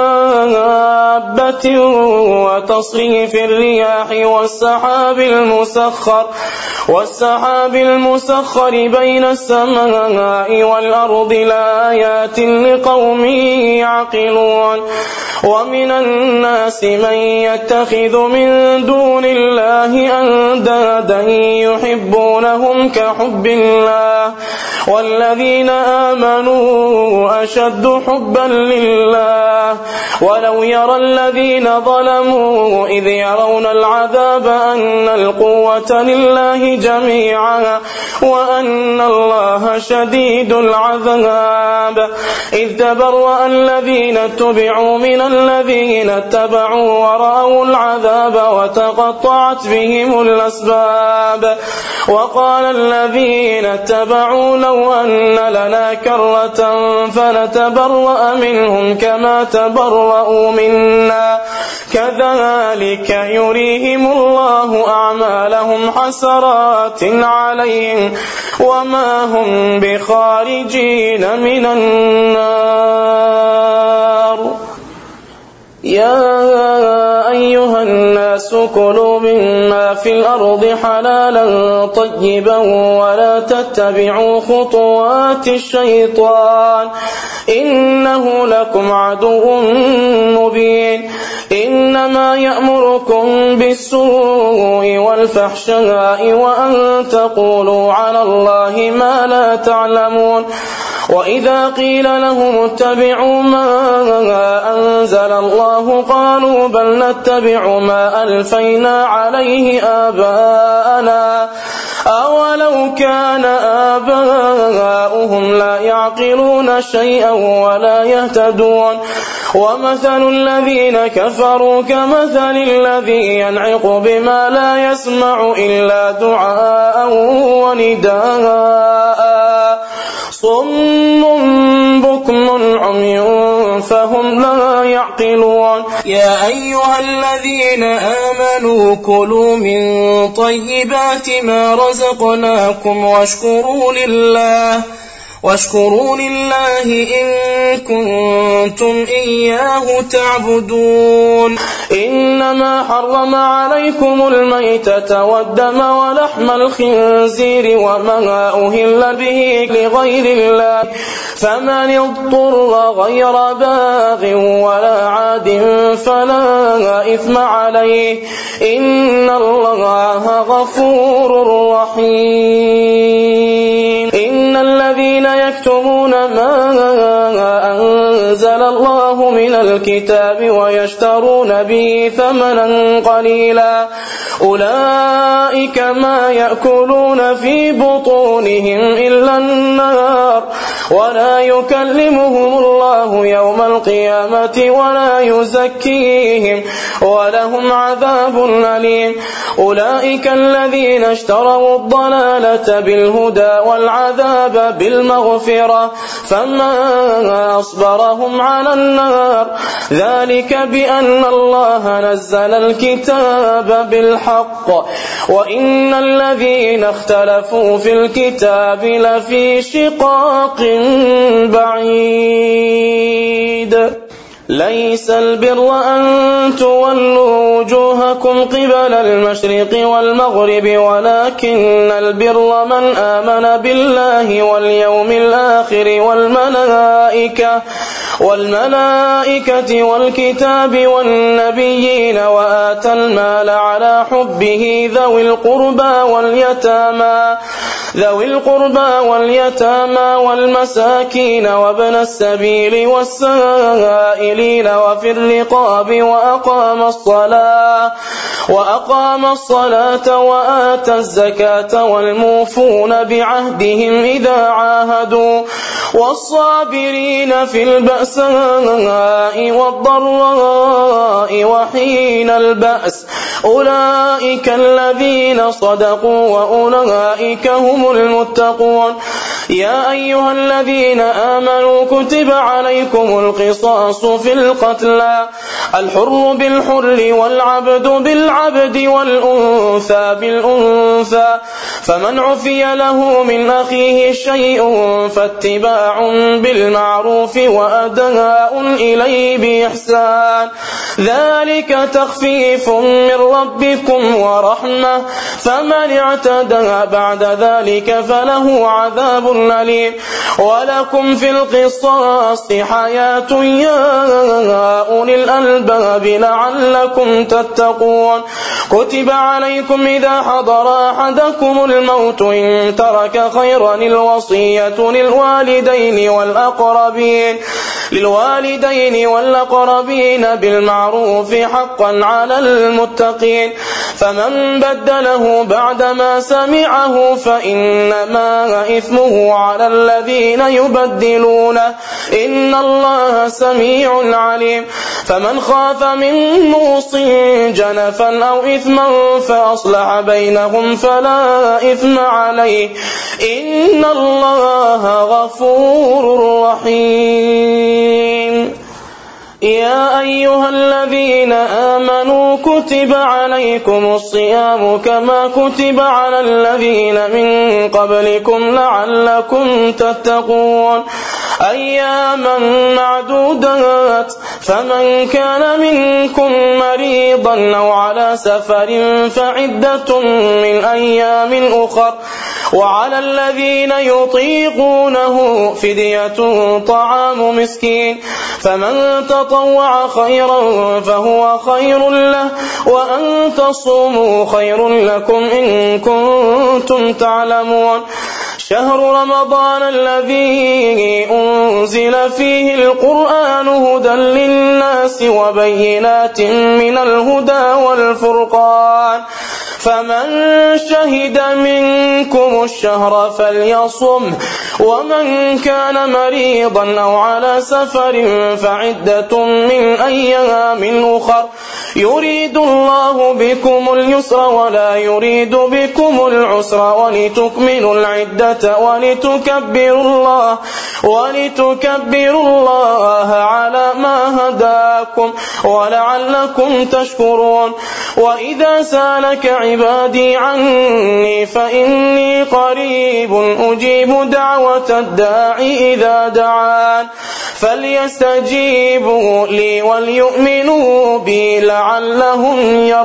دابة وتصريف الرياح والسحاب المسخر بين السماء والأرض لآيات لقوم يعقلون ومن الناس من يتخذ من دون الله أندادا يحبونهم كحب الله والذين آمنوا أشد حبا لله ولو يرى الذين ظلموا إذ يرون العذاب أن القوة لله جميعا وأن الله شديد العذاب إذ تبرأ الذين اتبعوا من من الذين اتبعوا ورأوا العذاب وتقطعت بهم الأسباب وقال الذين اتبعوا لو أن لنا كرة فنتبرأ منهم كما تبرأوا منا كذلك يريهم الله أعمالهم حسرات عليهم وما هم بخارجين من النار. يا أيها الناس كلوا مما في الأرض حلالا طيبا ولا تتبعوا خطوات الشيطان إنه لكم عدو مبين. إنما يأمركم بالسوء والفحشاء وأن تقولوا على الله ما لا تعلمون. وإذا قيل لهم اتبعوا ما أنزل الله قالوا بل نتبع ما ألفينا عليه آباءنا أولو كان آباؤهم لا يعقلون شيئا ولا يهتدون. ومثل الذين كفروا كمثل الذي ينعق بما لا يسمع إلا دعاء ونداء صم بكم عمي فهم لا يعقلون.
يا أيها الذين آمنوا كلوا من طيبات ما رزقناكم واشكروا لله إن كنتم إياه تعبدون.
إنما حرم عليكم الميتة والدم ولحم الخنزير وما أهل به لغير الله فمن اضطر غير باغ ولا عاد فلا إثم عليه إن الله غفور رحيم. إن الذين يكتمون ما أنزل الله من الكتاب ويشترون به ثمنا قليلا أولئك ما يأكلون في بطونهم إلا النار ولا يكلمهم الله يوم القيامة ولا يزكيهم ولهم عذاب أليم. أولئك الذين اشتروا الضلالة بالهدى والعذاب بالمغفرة فما أصبرهم على النار ذلك بأن الله نزل الكتاب بالحق وإن الذين اختلفوا في الكتاب لفي شقاق بعيد. ليس البر أن تولوا وجوهكم قبل المشرق والمغرب ولكن البر من آمن بالله واليوم الآخر والملائكة والكتاب والنبيين وآتى المال على حبه ذوي القربى واليتامى والمساكين وابن السبيل والسائلين وفي الرقاب وأقام الصلاة وآتى الزكاة والموفون بعهدهم إذا عاهدوا والصابرين في البأساء والضراء وحين البأس أولئك الذين صدقوا وأولئك هم المتقون. يا أيها الذين آمنوا كتب عليكم القصاص في القتلى الحر بالحر والعبد بالعبد والأنثى بالأنثى فمن عفي له من أخيه شيء فاتباع بالمعروف وأداء إليه بإحسان ذلك تخفيف من ربكم ورحمة فمن اعتدى بعد ذلك فله عذاب أليم. ولكم في القصاص حياة يا أولي الألباب لعلكم تتقون. كتب عليكم إذا حضر أحدكم الموت إن ترك خيرا الوصية للوالدين والأقربين بالمعروف حقا على المتقين فمن بدله بعدما سمعه فإنما إثمه على الذين يبدلونه إن الله سميع عليم فمن خاف من موص جنفا أو إثما فأصلح بينهم فلا إثم عليه إن الله غفور رحيم يا أيها الذين آمنوا كتب عليكم الصيام كما كتب على الذين من قبلكم لعلكم تتقون أياما معدودات فمن كان منكم مريضا أو على سفر فعدة من أيام أخر وعلى الذين يطيقونه فدية طعام مسكين فمن تطوع خيرا فهو خير له وأن تصوموا خير لكم إن كنتم تعلمون شهر رمضان الذي أنزل فيه القرآن هدى للناس وبينات من الهدى والفرقان فمن شهد منكم الشهر فليصم ومن كان مريضا أو على سفر فعدة من أيام أخر يريد الله بكم اليسر ولا يريد بكم العسر ولتكملوا العدة ولتكبروا الله على ما هداكم ولعلكم تشكرون وإذا سالك عبادي عني فإني قريب أجيب دعوة الداعي إذا دعان فليستجيبوا لي وليؤمنوا بي لعلهم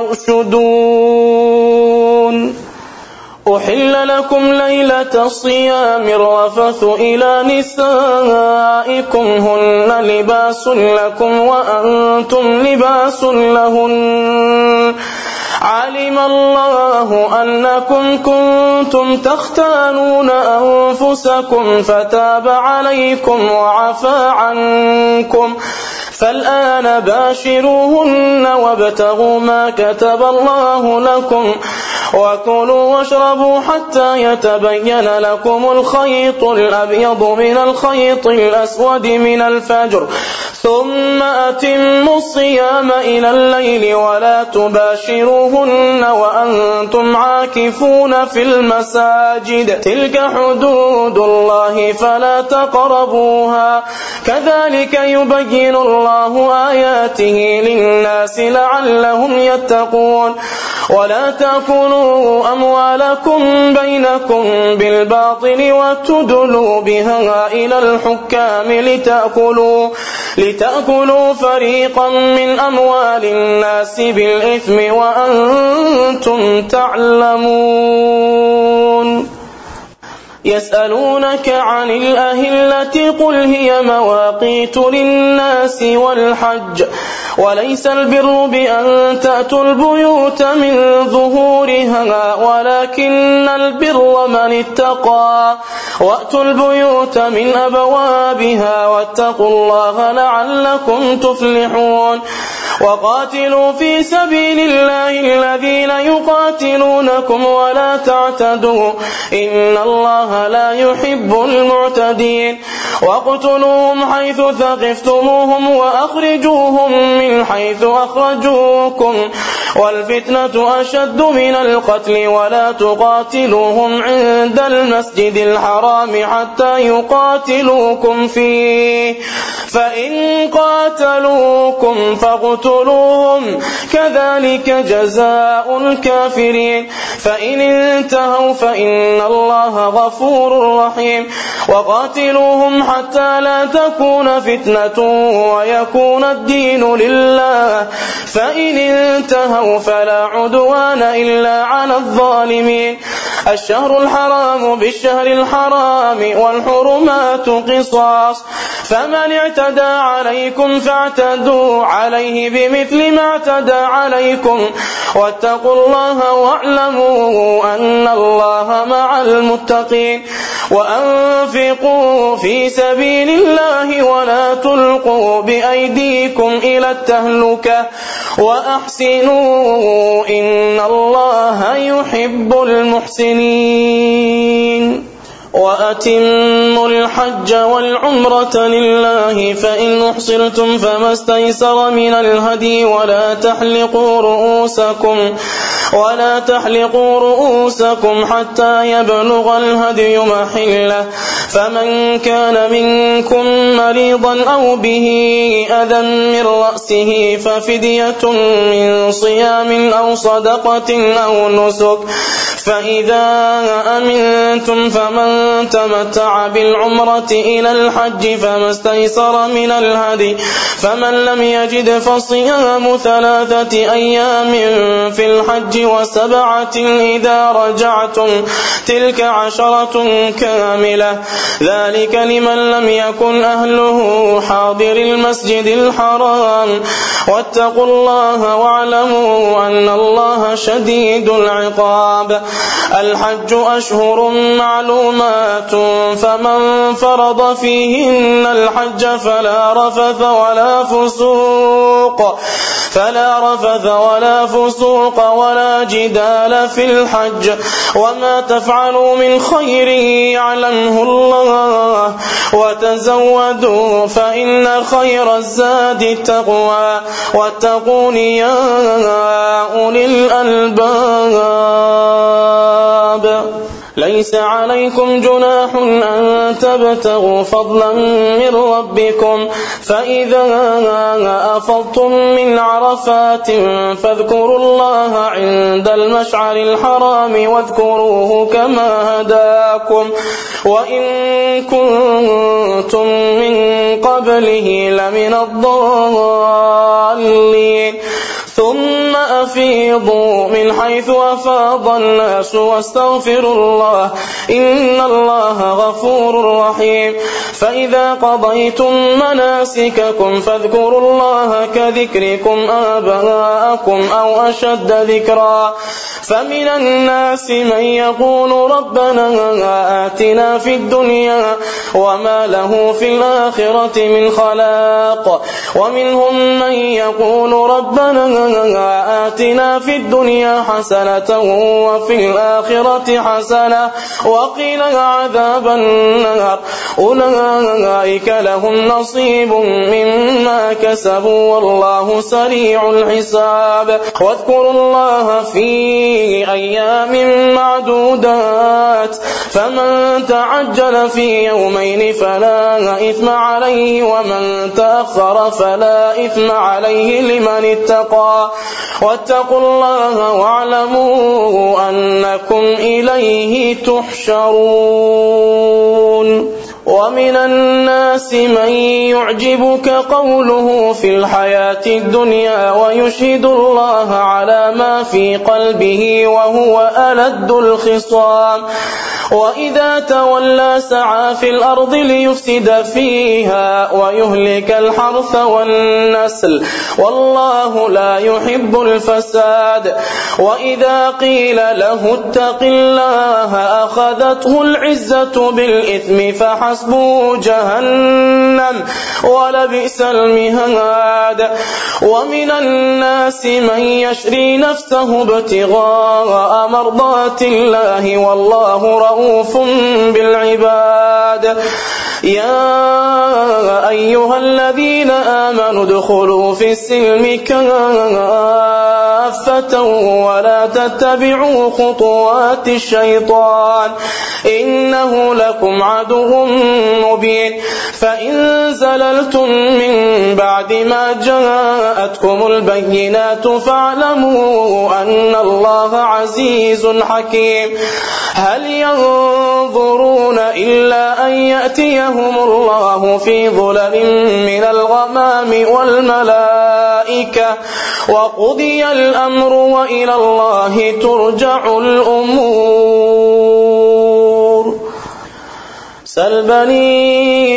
يرشدون أحل لكم ليلة الصيام الرفث إلى نسائكم هن لباس لكم وأنتم لباس لهن علم الله أنكم كنتم تختانون أنفسكم فتاب عليكم وعفى عنكم فالآن باشروهن وابتغوا ما كتب الله لكم وكلوا واشربوا حتى يتبين لكم الخيط الأبيض من الخيط الأسود من الفجر ثم أتموا الصيام إلى الليل ولا تباشروهن وأنتم عاكفون في المساجد تلك حدود الله فلا تقربوها كذلك يبين الله آياته للناس لعلهم يتقون ولا تأكلوا أموالكم بينكم بالباطل وتدلوا بها إلى الحكام لتأكلوا فريقا من أموال الناس بالإثم وأنتم تعلمون يسألونك عن الأهلة قل هي مواقيت للناس والحج وليس البر بأن تأتوا البيوت من ظهورها ولكن البر من اتقى وأتوا البيوت من أبوابها واتقوا الله لعلكم تفلحون وقاتلوا في سبيل الله الذين يقاتلونكم ولا تعتدوا إن الله لا يحب المعتدين واقتلوهم حيث ثقفتموهم وأخرجوهم من حيث أخرجوكم والفتنة أشد من القتل ولا تقاتلوهم عند المسجد الحرام حتى يقاتلوكم فيه فإن قاتلوكم فاقتلوهم كذلك جزاء الكافرين فإن انتهوا فإن الله غفور رحيم وقاتلوهم حتى لا تكون فتنة ويكون الدين لله فإن انتهوا فلا عدوان إلا على الظالمين الشهر الحرام بالشهر الحرام والحرمات قصاص فمن اعتدى عليكم فاعتدوا عليه بمثل ما اعتدى عليكم واتقوا الله واعلموا أن الله مع المتقين وأنفقوا في سبيل الله ولا تلقوا بأيديكم إلى التهلكة وأحسنوا إن الله يحب المحسنين. وأتموا الحج والعمرة لله فإن أحصرتم فما استيسر من الهدي ولا تحلقوا رؤوسكم حتى يبلغ الهدي محله فمن كان منكم مريضا أو به أذى من رأسه ففدية من صيام أو صدقة أو نسك فإذا أمنتم فمن تمتع بالعمرة إلى الحج فما استيسر من الهدي فمن لم يجد فصيام 3 أيام في الحج و7 إذا رجعتم تلك 10 كاملة ذلك لمن لم يكن أهله حاضر المسجد الحرام واتقوا الله واعلموا أن الله شديد العقاب. الحج أشهر معلومات فمن فرض فيهن الحج فلا رفث ولا فسوق ولا جدال في الحج وما تفعلوا من خير يعلمه الله وتزودوا فإن خير الزاد التقوى واتقون يا أولي الألباب. ليس عليكم جناح أن تبتغوا فضلا من ربكم فإذا أفضتم من عرفات فاذكروا الله عند المشعر الحرام واذكروه كما هداكم وإن كنتم من قبله لمن الضالين ثم أفيضوا من حيث أفاض الناس واستغفروا الله إن الله غفور رحيم. فإذا قضيتم مناسككم فاذكروا الله كذكركم آباءكم أو أشد ذكرا فمن الناس من يقول ربنا آتنا في الدنيا وما له في الآخرة من خلاق ومنهم من يقول ربنا آتنا في الدنيا حسنة وفي الآخرة حسنة وقنا عذاب النار أولئك لهم نصيب مما كسبوا والله سريع الحساب. واذكروا الله في أيام معدودات فمن تعجل في يومين فلا إثم عليه ومن تأخر فلا إثم عليه لمن اتقى واتقوا الله واعلموا أنكم إليه تحشرون. ومن الناس من يعجبك قوله في الحياة الدنيا ويشهد الله على ما في قلبه وهو ألد الخصام وإذا تولى سعى في الأرض ليفسد فيها ويهلك الحرث والنسل والله لا يحب الفساد. وإذا قيل له اتق الله أخذته العزة بالإثم فحسبه جهنم ولبئس المهاد. ومن الناس من يشري نفسه ابتغاء مرضات الله والله رؤوف بالعباد. يا أيها الذين آمنوا ادخلوا في السلم كافة ولا تتبعوا خطوات الشيطان إنه لكم عدو مبين. فإن زللتم من بعد ما جاءتكم البينات فاعلموا أن الله عزيز حكيم. هل ينظرون إلا أن يأتيهم الله في ظلل من الغمام والملائكة وقضي الأمر وإلى الله ترجع الأمور. سل بني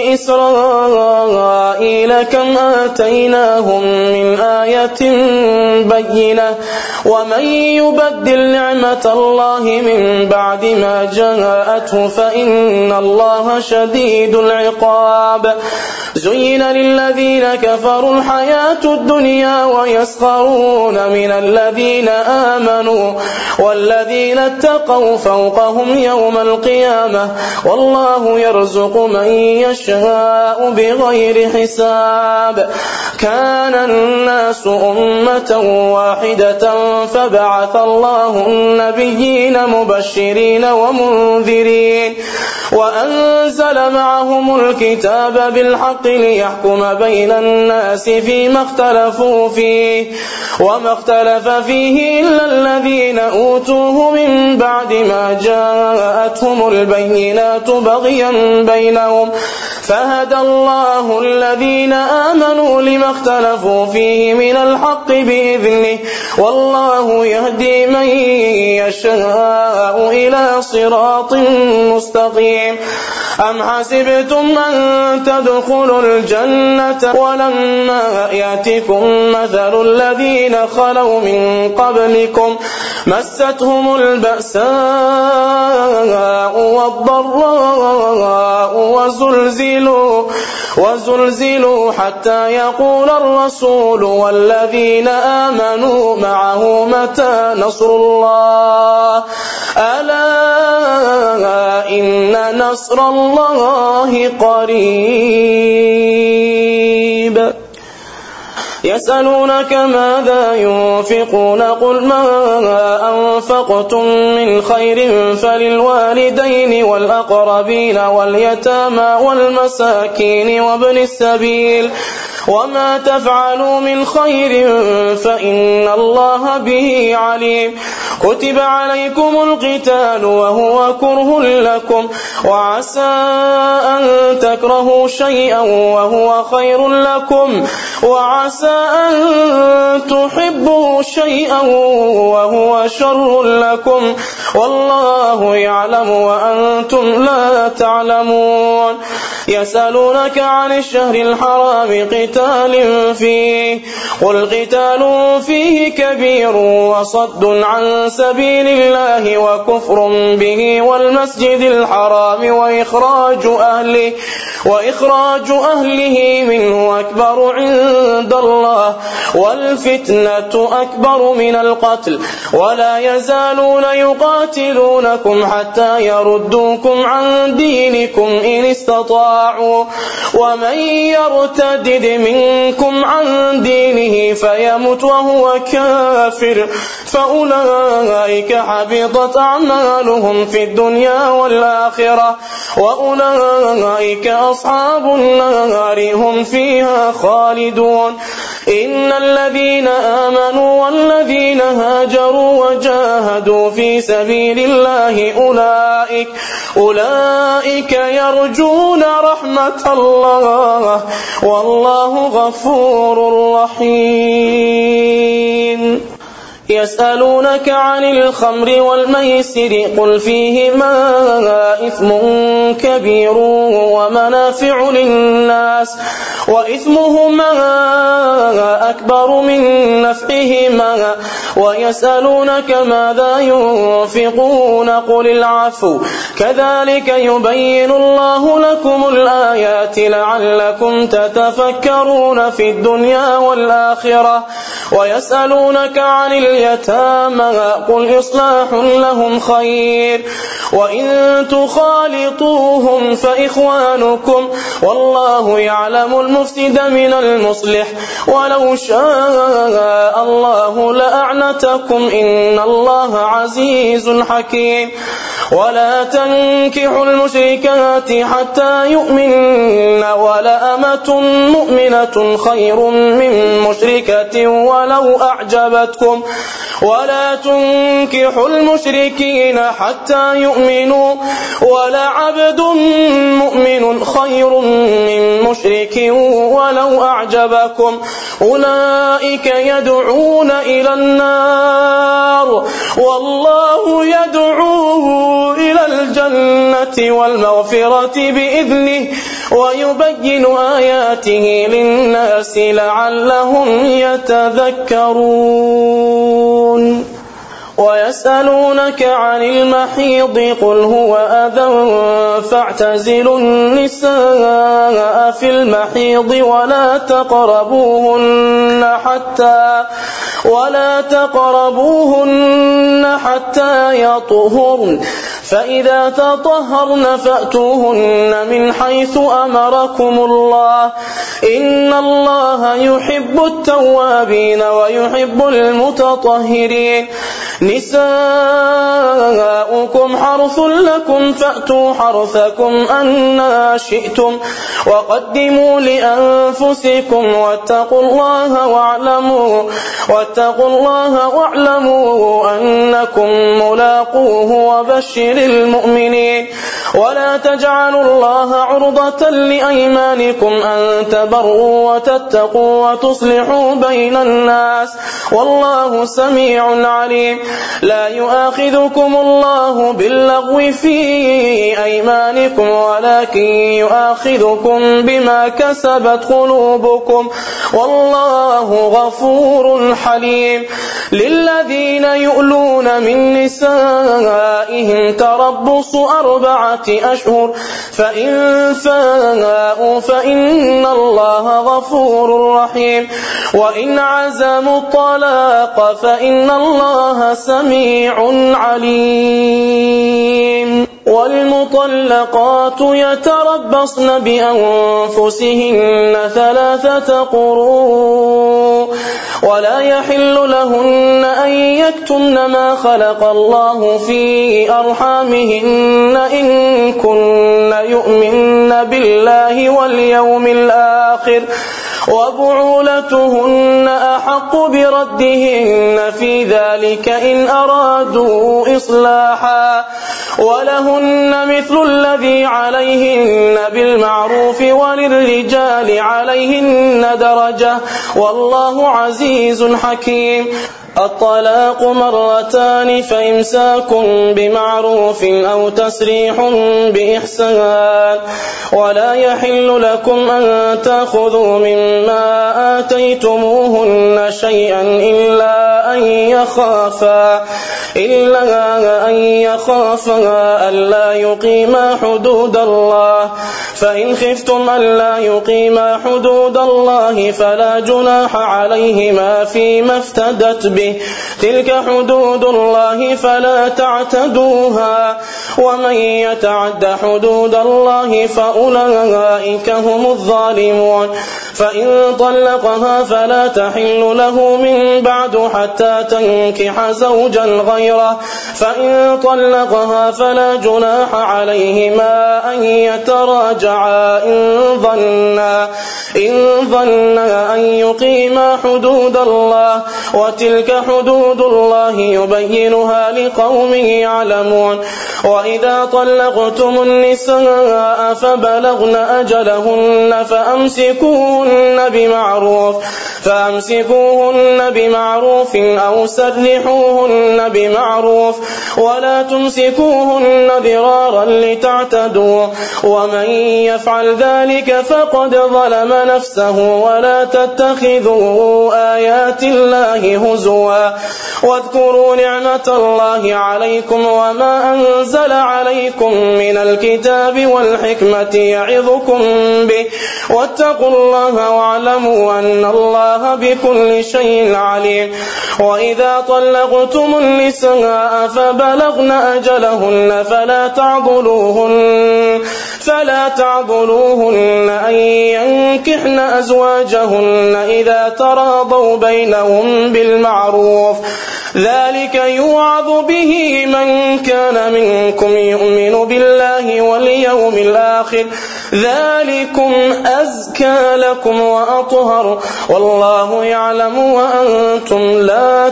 إسرائيل كم آتيناهم من آية بينة ومن يبدل نعمة الله من بعد ما جاءته فإن الله شديد العقاب زين للذين كفروا الحياة الدنيا ويسخرون من الذين آمنوا والذين اتقوا فوقهم يوم القيامة والله يرزق من يشاء بغير حساب كان الناس أمة واحدة فبعث الله النبيين مبشرين ومنذرين وأنزل معهم الكتاب بالحق ليحكم بين الناس فيما اختلفوا فيه وما اختلف فيه إلا الذين أوتوه من بعد ما جاءتهم البينات بغيا بينهم فهدى الله الذين آمنوا لما اختلفوا فيه من الحق بإذنه والله يهدي من يشاء إلى صراط مستقيم أم حسبتم أن تدخلوا الجنة ولما يأتكم مثل الذين خلوا من قبلكم مستهم البأساء والضراء وزلزلوا حتى يقول الرسول والذين آمنوا معه متى نصر الله ألا إن نصر الله قريب يسألونك ماذا ينفقون قل ما أنفقتم من خير فللوالدين والأقربين واليتامى والمساكين وابن السبيل وما تفعلوا من خير فإن الله به عليم كتب عليكم القتال وهو كره لكم وعسى أن تكرهوا شيئا وهو خير لكم وعسى أن تحبوا شيئا وهو شر لكم والله يعلم وأنتم لا تعلمون يسألونك عن الشهر الحرام قتال فيه قل قتال فيه كبير وصد عن سبيل الله وكفر به والمسجد الحرام وإخراج أهله منه أكبر عند الله والفتنة أكبر من القتل ولا يزالون يقاتلونكم حتى يردوكم عن دينكم إن استطاعوا ومن يرتدد منكم عن دينه فيمت وهو كافر فأولئك حبطت أعمالهم في الدنيا والآخرة وأولئك أصحاب النار هم فيها خالدون إن الذين آمنوا والذين هاجروا وجاهدوا في سبيل الله أولئك يرجون رحمة الله والله غفور رحيم يسألونك عن الخمر والميسر قل فيهما إثم كبير ومنافع للناس وإثمهما أكبر من نفعهما ويسألونك ماذا ينفقون قل العفو كذلك يبين الله لكم الآيات لعلكم تتفكرون في الدنيا والآخرة ويسألونك عن اليتامى قل إصلاح لهم خير وإن تخالطوهم فإخوانكم والله يعلم المفسد من المصلح ولو شاء الله لأعنتكم إن الله عزيز حكيم ولا تنكحوا المشركات حتى يؤمن ولأمة مؤمنة خير من مشركة ولو أعجبتكم ولا تنكحوا المشركين حتى يؤمنوا ولعبد مؤمن خير من مشرك ولو أعجبكم أولئك يدعون إلى النار والله يدعو إلى الجنة والمغفرة بإذنه ويبين آياته للناس لعلهم يتذكرون ويسألونك عن المحيض قل هو أذى فاعتزلوا النساء في المحيض ولا تقربوهن حتى يطهرن فإذا تطهرن فأتوهن من حيث أمركم الله إن الله يحب التوابين ويحب المتطهرين نساؤكم حرث لكم فأتوا حرثكم أنى شئتم وقدموا لأنفسكم واتقوا الله واعلموا أنكم ملاقوه وبشر المؤمنين ولا تجعلوا الله عرضة لأيمانكم أن تبروا وتتقوا وتصلحوا بين الناس والله سميع عليم لا يؤاخذكم الله باللغو في أيمانكم ولكن يؤاخذكم بما كسبت قلوبكم والله غفور حليم للذين يؤلون من نسائهم تربص 4 أشهر فإن فاءوا فإن الله غفور رحيم وإن عزموا الطلاق فإن الله سميع عليم والمطلقات يتربصن بأنفسهن 3 قروء ولا يحل لهن أن يكتمن ما خلق الله في أرحامهن إن كن يؤمن بالله واليوم الآخر وبعولتهن أحق بردهن في ذلك إن أرادوا إصلاحا ولهن مثل الذي عليهن بالمعروف وللرجال عليهن درجة والله عزيز حكيم الطلاق 2 فإمساك بمعروف أو تسريح بإحسان ولا يحل لكم أن تأخذوا مما آتيتموهن شيئا إلا أن يخافا ألا يقيما حدود الله فإن خفتم ألا يقيما حدود الله فلا جناح عليهما فيما افتدت به تلك حدود الله فلا تعتدوها ومن يتعد حدود الله فأولئك هم الظالمون فإن طلقها فلا تحل له من بعد حتى تنكح زوجا غيره فإن طلقها فلا جناح عليهما أن يتراجعا إن ظنا أن يقيما حدود الله وتلك حدود الله يبينها لقوم يعلمون وإذا طلقتم النساء فبلغن أجلهن فأمسكوهن بمعروف أو سرحوهن بمعروف ولا تمسكوهن ضرارا لتعتدوا ومن يفعل ذلك فقد ظلم نفسه ولا تتخذوا آيات الله هزوا واذكروا نعمة الله عليكم وما أنزل عليكم من الكتاب والحكمة يعظكم به واتقوا الله واعلموا أن الله بكل شيء عليم وإذا طلقتم النساء فبلغن أجلهن فلا تعضلوهن أن ينكحن أزواجهن إذا تراضوا بينهم بالمعروف ذلك يوعظ به من كان منكم يؤمن بالله واليوم الآخر ذلكم أزكى أزكى لكم وأطهر والله يعلم وأنتم لا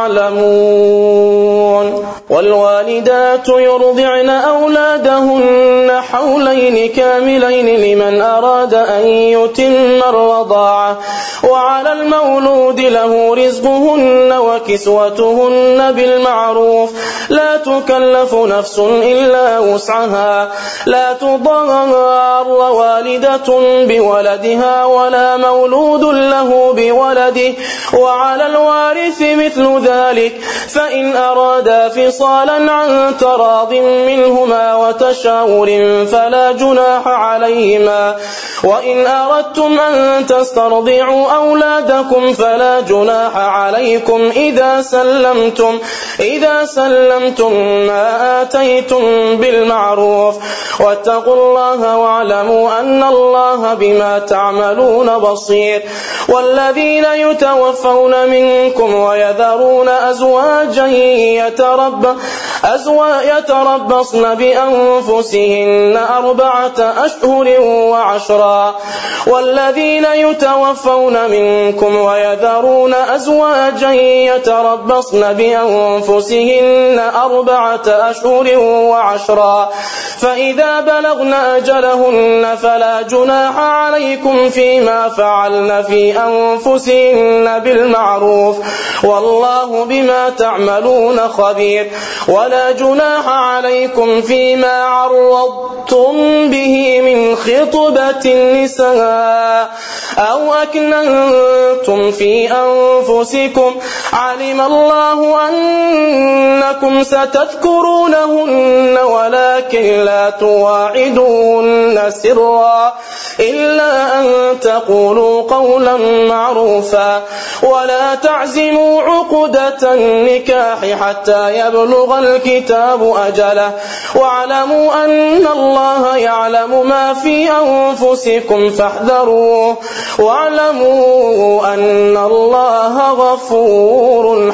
تعلمون. والوالدات يرضعن أولادهن حولين كاملين لمن أراد أن يتم الرضاعة وعلى المولود له رزقهن وكسوتهن بالمعروف لا تكلف نفس إلا وسعها لا تضار والدة بولدها ولا مولود له بولده وعلى الوارث مثل ذلك فإن أرادا فصالا عن تراض منهما وتشاور فلا جناح عليهما وإن أردتم أن تسترضعوا أولادكم فلا جناح عليكم إذا سلمتم ما آتيتم بالمعروف واتقوا الله واعلموا أن الله بما تعملون بصير. والذين يتوفون منكم ويذرون أزواجا يتربصن بأنفسهن 4 أشهر وعشرا والذين يتوفون منكم ويذرون أزواجا يتربصن بأنفسهن 4 أشهر وعشرا فإذا بلغن أجلهن فلا جناح عليكم فيما فعلن في أنفسهن بالمعروف والله بما تعملون خبير. ولا جناح عليكم فيما عرضتم به من خطبة النساء أو أكننتم في أنفسكم علم الله أنكم ستذكرونهن ولكن لا تواعدوهن سرا إلا أن تقولوا قولا معروفا ولا تعزموا عقدة النكاح حتى يبلغ الكتاب أجله واعلموا أن الله يعلم ما في أنفسكم فاحذروه واعلموا أن الله غفور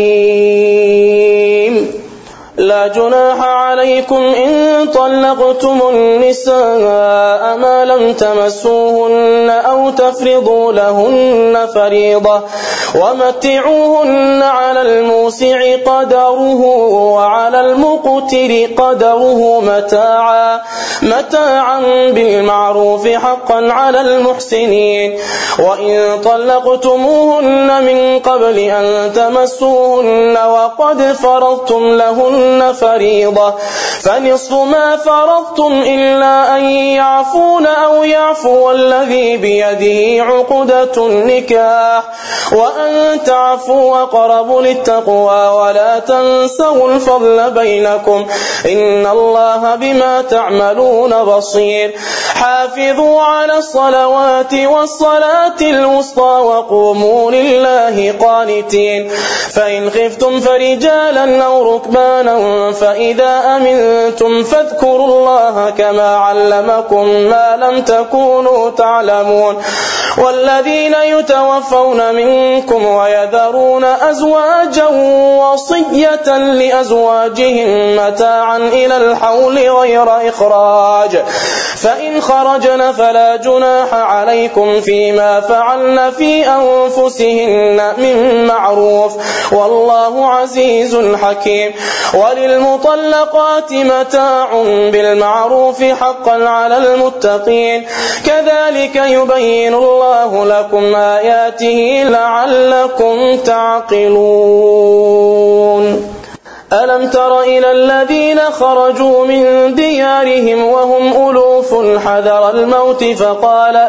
حليم. لا جناح عليكم إن طلقتم النساء ما لم تمسوهن أو تفرضوا لهن فريضة ومتعوهن على الموسع قدره وعلى المقتر قدره متاعا بالمعروف حقا على المحسنين. وإن طلقتموهن من قبل أن تمسوهن وقد فرضتم لهن فريضة فنصف ما فرضتم إلا أن يعفون أو يعفو الذي بيده عقدة النكاح وأن تعفوا أقرب للتقوى ولا تنسوا الفضل بينكم إن الله بما تعملون بصير. حافظوا على الصلوات والصلاة الوسطى وقوموا لله قانتين. فإن خفتم فرجالا أو ركبانا فإذا أمنتم فاذكروا الله كما علمكم ما لم تكونوا تعلمون. والذين يتوفون منكم ويذرون أزواجا وصية لأزواجهم متاعا إلى الحول غير إخراج فإن خرجن فلا جناح عليكم فيما فعلن في أنفسهن من معروف والله عزيز حكيم. وللمطلقات متاع بالمعروف حقا على المتقين كذلك يبين الله لكم آياته لعلكم تعقلون. ألم تر إلى الذين خرجوا من ديارهم وهم ألوف حذر الموت فقال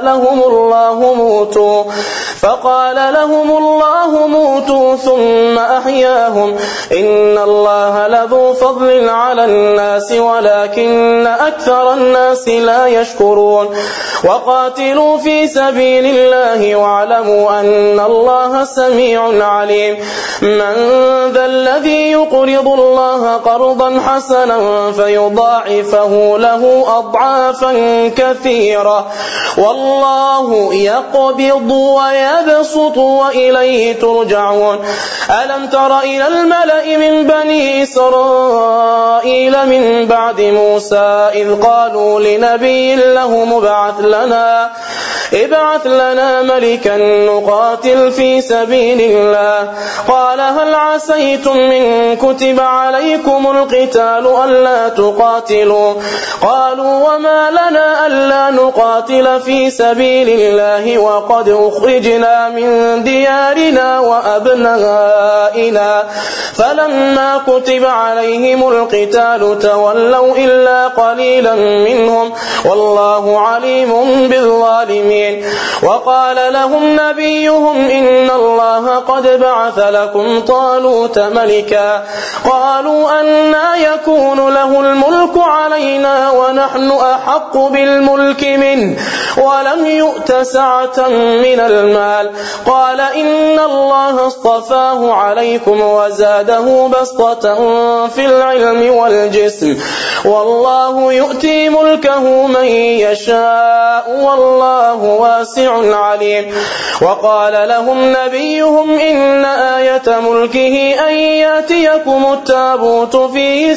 لهم الله موتوا ثم أحياهم إن الله لذو فضل على الناس ولكن أكثر الناس لا يشكرون. وقاتلوا في سبيل الله واعلموا أن الله سميع عليم. من ذا الذي يقرض الله قرضا حسنا فيضاعفه له أضعافا كثيرة والله يقبض ويبسط وإليه ترجعون. ألم تر إلى الملأ من بني إسرائيل من بعد موسى إذ قالوا لنبي له ابعث لنا ملكا نقاتل في سبيل الله. قال هل عسيتم إن كتب عليكم القتال ألا تقاتلوا؟ قالوا وما لنا ألا نقاتل في سبيل الله وقد أخرجنا من ديارنا وأبنائنا. فلما كتب عليهم القتال تولوا إلا قليلا منهم والله عليم بالظالمين. وقال لهم نبيهم إن الله قد بعث لكم طالوت ملكا. قالوا أنى يكون له الملك علينا ونحن أحق بالملك منه ولم يؤت سعة من المال. قال إن الله اصطفاه عليكم وزاده بسطة في العلم والجسم والله يؤتي ملكه من يشاء والله واسع عليم. وقال لهم نبيهم إن آية ملكه أن يأتيكم التابوت فيه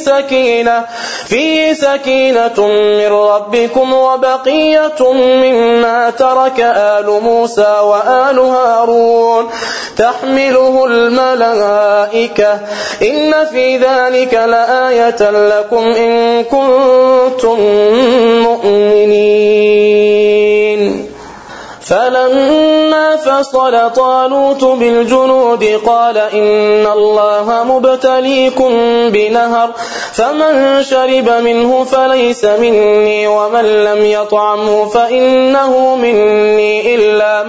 سكينة من ربكم وبقية مما ترك آل موسى وآل هارون تحمله الملائكة إن في ذلك لآية لكم إن كنتم مؤمنين. فلما فصل طالوت بالجنود قال إن الله مبتليكم بنهر فمن شرب منه فليس مني ومن لم يطعمه فإنه مني إلا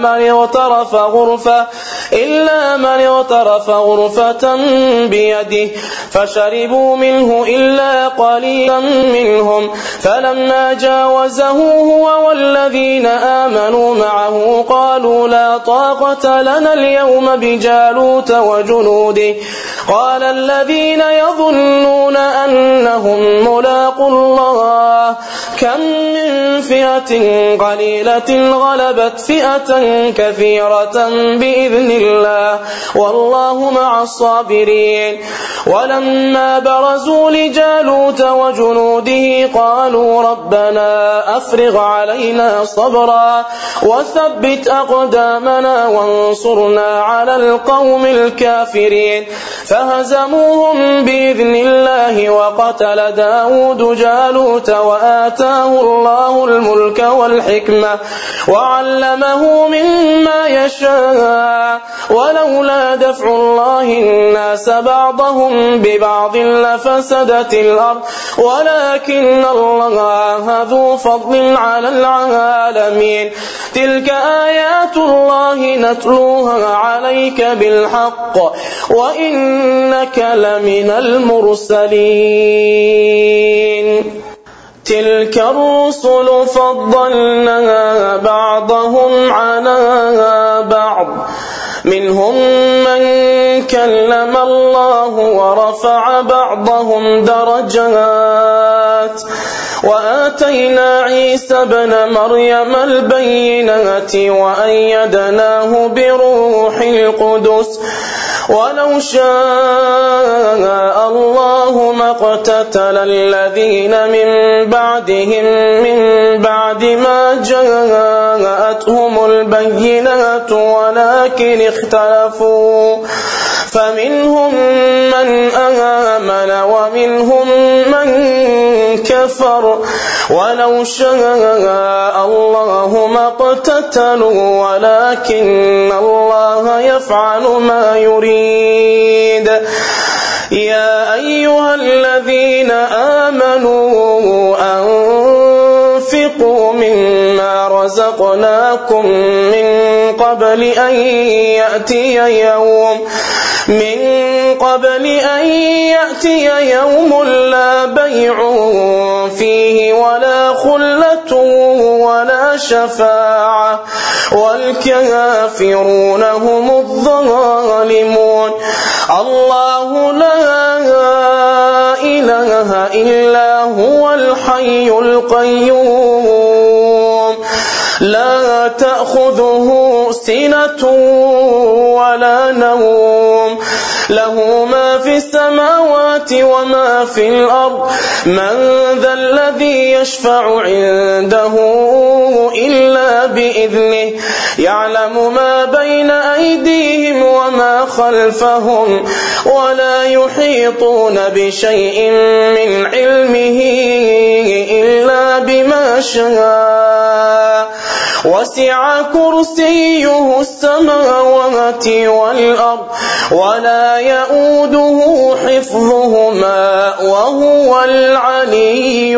من اغترف غرفة بيده فشربوا منه إلا قليلا منهم. فلما جاوزه هو والذين آمنوا معه قالوا لا طاقة لنا اليوم بجالوت وجنوده. قال الذين يظنون أنهم ملاقو الله كم من فئة قليلة غلبت فئة كثيرة بإذن الله والله مع الصابرين. ولما برزوا لجالوت وجنوده قالوا ربنا أفرغ علينا صبرا وثبت أقدامنا وانصرنا على القوم الكافرين. فهزموهم بإذن الله وقتل داود جالوت وآتاه الله الملك والحكمة وعلمه مما يشاء ولولا دفع الله الناس بعضهم ببعض لفسدت الأرض ولكن الله ذو فضل على العالمين. تلك آيات الله نتلوها عليك بالحق وإنك لمن المرسلين. تلك الرسل فضلنا بعضهم على بعض منهم من كلم الله ورفع بعضهم درجات وآتينا عيسى ابن مريم البينات وأيدناه بروح القدس ولو شاء الله ما اقتتل الذين من بعدهم من بعد ما جاءتهم البينات ولكن اختلفوا فمنهم من آمن ومنهم من كفر ولو شاء الله ما اقتتلوا ولكن الله يفعل ما يريد. يا أيها الذين آمنوا أنفقوا مما رزقناكم من قبل أن يأتي يوم لا بيع فيه ولا خلة ولا شفاعة والكافرون هم الظالمون. الله لا إله إلا هو الحي القيوم لا تأخذه سنة ولا نوم له ما في السماوات وما في الأرض من ذا الذي يشفع عنده إلا بإذنه يعلم ما بين أيديهم وما خلفهم ولا يحيطون بشيء من علمه إلا بما شاء وسع كرسيه السماوات والأرض ولا يؤوده حفظهما وهو العلي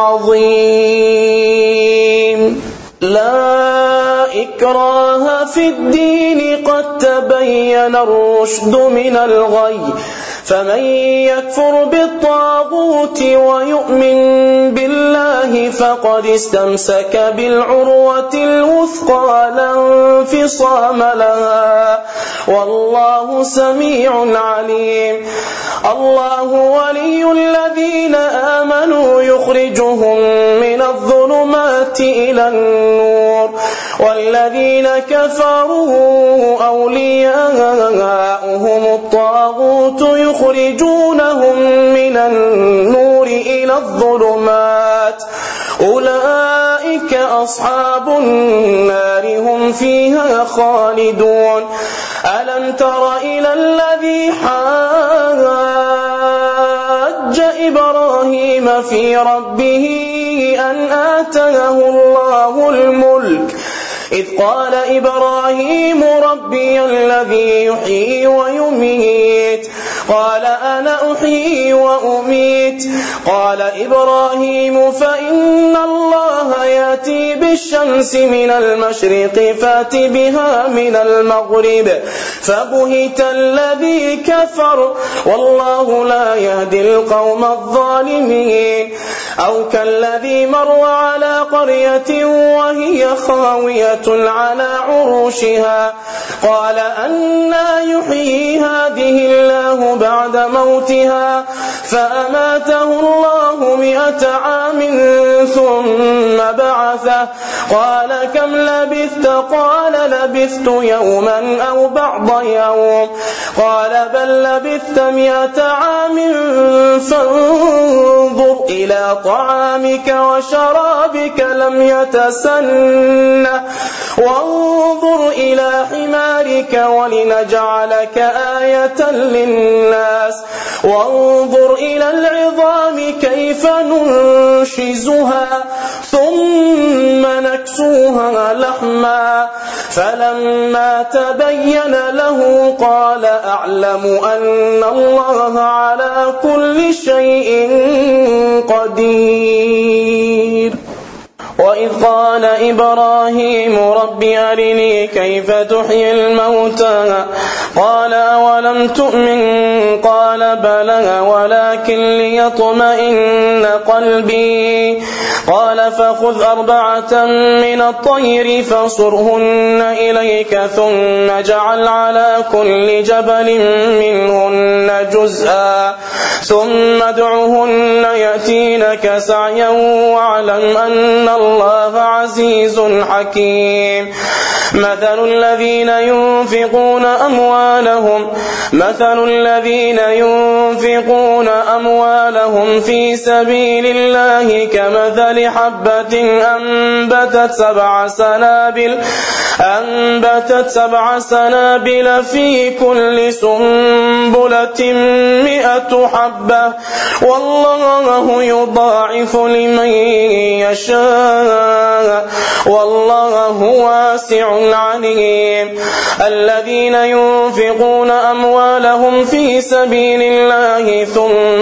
العظيم. لا إكراه في الدين قد تبين الرشد من الغي فمن يكفر بالطاغوت ويؤمن بالله فقد استمسك بالعروة الوثقى لا انفصام لها والله سميع عليم. الله ولي الذين آمنوا يخرجهم من الظلمات إلى النور والذين كفروا أولياؤهم الطاغوت يخرجونهم من النور إلى الظلمات أولئك أصحاب النار هم فيها خالدون. ألم تر إلى الذي حاج إبراهيم في ربه أن آتاه الله الملك إذ قال إبراهيم ربي الذي يحيي ويميت قال أنا أحيي وأميت قال إبراهيم فإن الله يأتي بالشمس من المشرق فأت بها من المغرب فبهت الذي كفر والله لا يهدي القوم الظالمين. أو كالذي مر على قرية وهي خاوية على عروشها قال أنى يحيي هذه الله بعد موتها فأماته الله 100 عام ثم بعثه قال كم لبثت قال لبثت يوما أو بعض يوم قال بل لبثت 100 عام فانظر إلى طعامك وشرابك لم يتسنه وانظر إلى حمارك ولنجعلك آية للناس وانظر إلى العظام كيف ننشزها ثم نكسوها لحما فلما تبين له قال أعلم أن الله على كل شيء قدير. وإذ قال إبراهيم رب أرني كيف تحيي الموتى قال أولم تؤمن قال بلى ولكن ليطمئن قلبي قال فخذ 4 من الطير فصرهن إليك ثم اجعل على كل جبل منهن جزءا ثم ادعهن يأتينك سعيا واعلم أن الله عزيز حكيم. مثل الذين ينفقون أموالهم في سبيل الله كمثل حبة أنبتت 7 سنابل في كل سنبلة 100 حبة والله يضاعف لمن يشاء والله واسع عليم. الذين ينفقون أموالهم في سبيل الله ثم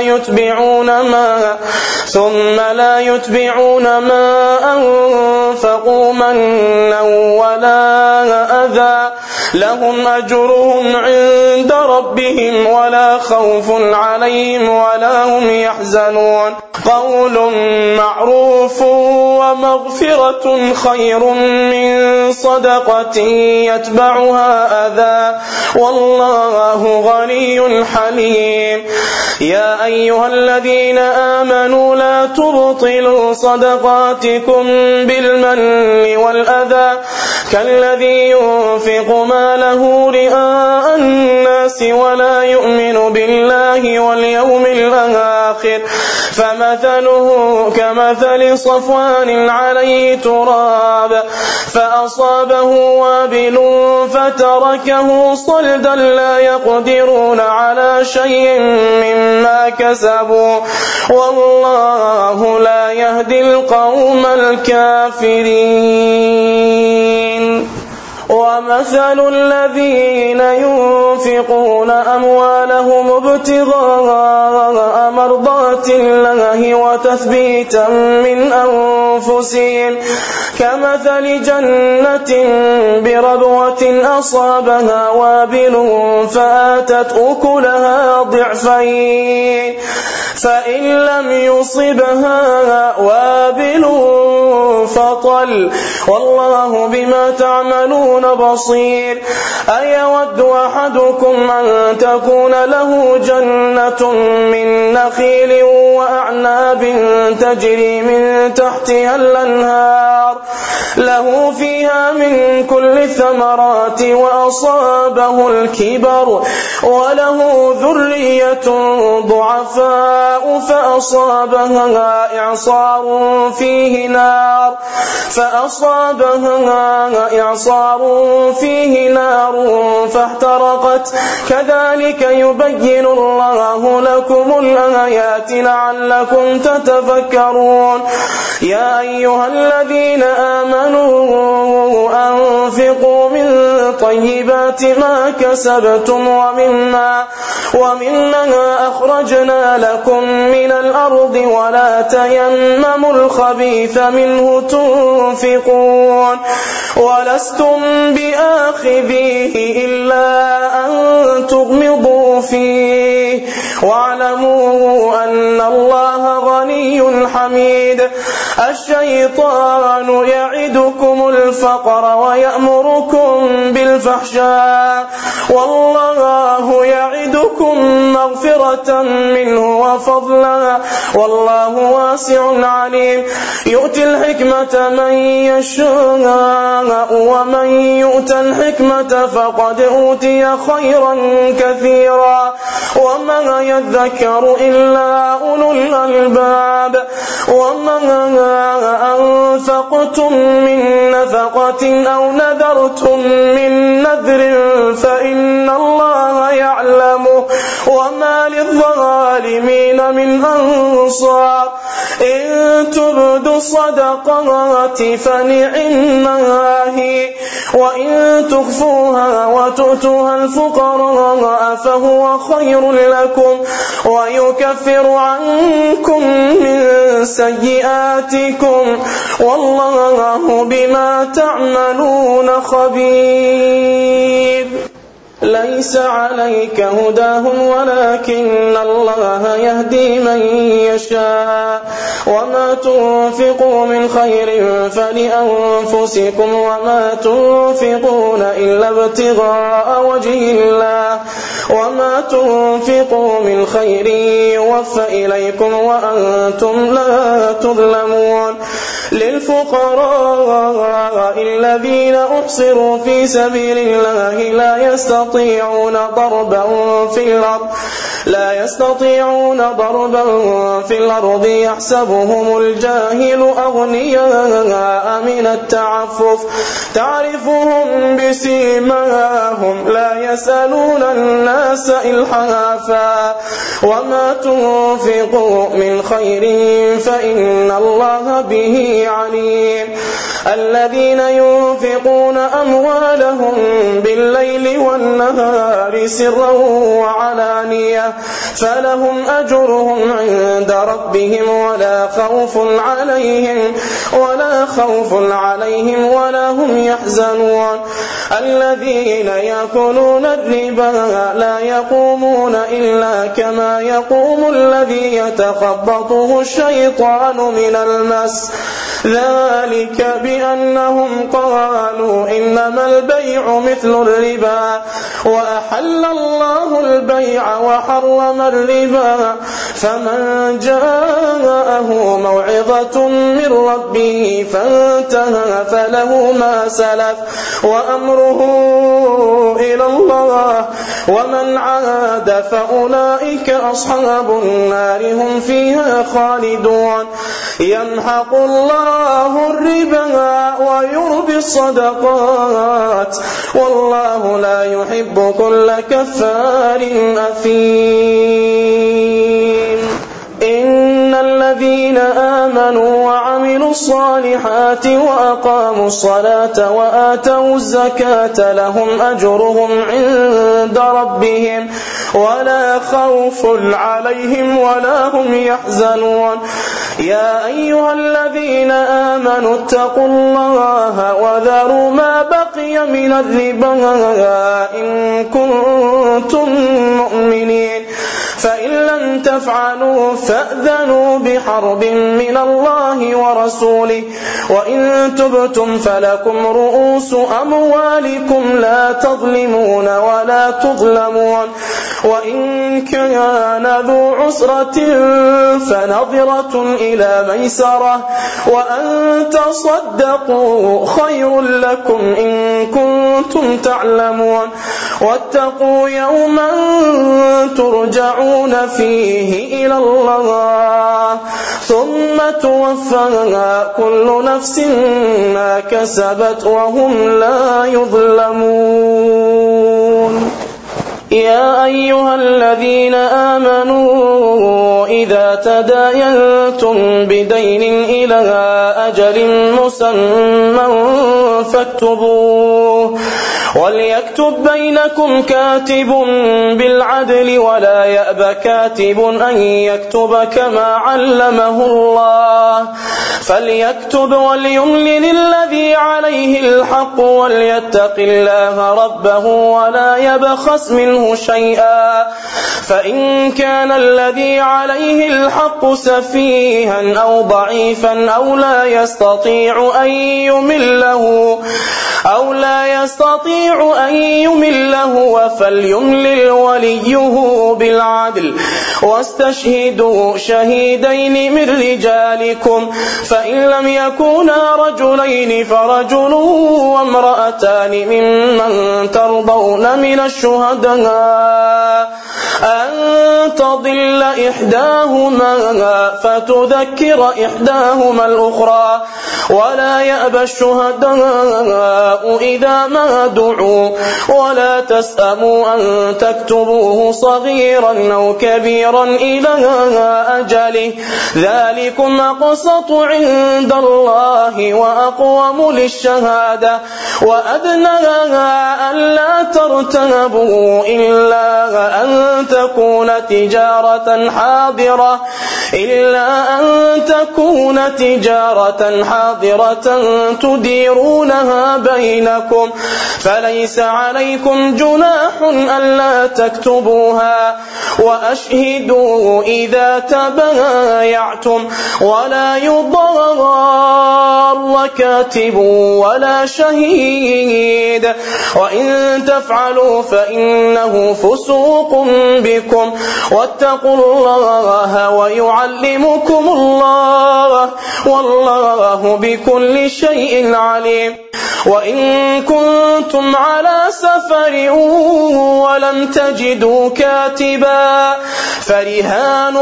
لا يتبعون ما أنفقوا منا ولا أذى لهم أجرهم عند ربهم ولا خوف عليهم ولا هم يحزنون. قول معروف ومغفرة خير من صدقة يتبعها أذى والله غني حليم. يا أيها الذين آمنوا لا تبطلوا صدقاتكم بالمن والأذى كالذي ينفق ماله رئاء الناس ولا يؤمن بالله واليوم الآخر فمثله كمثل صفوان عليه تراب فأصابه وابل فتركه صلدا لا يقدرون على شيء مما كسبوا والله لا يهدي القوم الكافرين. ومثل الذين ينفقون أموالهم ابتغاء مرضات الله وتثبيتا من أنفسهم كمثل جنة بربوة أصابها وابل فآتت أكلها ضعفين فإن لم يصبها وابل فطل والله بما تعملون بصير. أيود أحدكم أن تكون له جنة من نخيل وأعناب تجري من تحتها الأنهار له فيها من كل الثمرات وأصابه الكبر وله ذرية ضعفاء فأصابها إعصار فيه نار فاحترقت كذلك يبين الله لكم الآيات لعلكم تتفكرون. يا أيها الذين آمنوا أنفقوا من طيبات ما كسبتم ومما أخرجنا لكم من الأرض ولا تيمموا الخبيث منه تنفقون ولستم بآخذيه إلا أن تغمضوا فيه واعلموا أن الله غني حميد. الشيطان يعدكم الفقر ويأمركم بالفحشاء والله يعدكم مغفرة منه وفضلا والله واسع عليم. يؤتي الحكمة من يشاء ومن يؤت الحكمة فقد أوتي خيرا كثيرا وما يذكر إلا أولو الألباب. وما أنفقتم من نفقة أو نذرتم من نذر فإن الله يعلمه وما للظالمين من أنصار. إن تبدوا الصدقات فنعما هي وإن تخفوها وتؤتوها الفقراء فهو خير لكم ويكفر عنكم من سيئاتكم والله بما تعملون خبير. ليس عليك هداهم ولكن الله يهدي من يشاء وما تنفقوا من خير فلأنفسكم وما تنفقون إلا ابتغاء وجه الله وما تنفقوا من خير يوفى إليكم وأنتم لا تظلمون. للفقراء الذين أحصروا في سبيل الله لا يستطيعون ضربا في الأرض يحسبهم الجاهل أغنياء من التعفف تعرفهم بسيماهم لا يسألون الناس إلحافا وما تنفقوا من خير فإن الله به عليم. الذين ينفقون أموالهم بالليل والنهار سرا وعلانية فلهم أجرهم عند ربهم ولا خوف عليهم ولا هم يحزنون. الذين يأكلون الربا لا يقومون إلا كما يقوم الذي يتخبطه الشيطان من المس ذلك بأنهم قالوا إنما البيع مثل الربا وأحل الله البيع وحرم الربا فمن جاءه موعظة من ربه فانتهى فله ما سلف وأمره إلى الله ومن عاد فأولئك أصحاب النار هم فيها خالدون يمحق الله الربا ويربي الصدقات والله لا يحب كل كفار أثيم. إن الذين آمنوا وعملوا الصالحات وأقاموا الصلاة وآتوا الزكاة لهم أجرهم عند ربهم ولا خوف عليهم ولا هم يحزنون. يا أيها الذين آمنوا اتقوا الله وذروا ما بقي من الربا إن كنتم مؤمنين فإن لم تفعلوا فأذنوا بحرب من الله ورسوله وإن تبتم فلكم رؤوس أموالكم لا تظلمون ولا تظلمون وإن كان ذو عسرة فنظرة إلى ميسرة وأن تصدقوا خير لكم إن كنتم تعلمون واتقوا يوما ترجعون فيه إلى الله ثم توفى كل نفس ما كسبت وهم لا يظلمون. يا أيها الذين آمنوا إذا تداينتم بدين إلى أجل مسمى فاكتبوه وليكتب بينكم كاتب بالعدل ولا يأب كاتب أن يكتب كما علمه الله فليكتب وليملل الذي عليه الحق وليتق الله ربه ولا يبخس منه شيئا فإن كان الذي عليه الحق سفيها أو ضعيفا أو لا يستطيع أن يمله فليملل وليه بالعدل واستشهدوا شهيدين من رجالكم فإن لم يكونا رجلين فرجل وامرأتان ممن ترضون من الشهداء أن تضل إحداهما فتذكر إحداهما الأخرى ولا يأبى الشهداء إذا ما دعوا ولا تسأموا أن تكتبوه صغيرا أو كبيرا إلى أجله ذلكم أقسط عند الله وأقوم للشهادة وأدنى ألا ترتابوا إلا أن تكون تجارة حاضرة تديرونها بينكم فليس عليكم جناح ألا تكتبوها وأشهدوا إذا تبايعتم ولا يضار كاتب ولا شهيد وإن تفعلوا فإنه فسوق بكم واتقوا الله ويعلمكم الله والله بكل شيء عليم. وإن كنتم على سفر ولم تجدوا كاتبا فرهان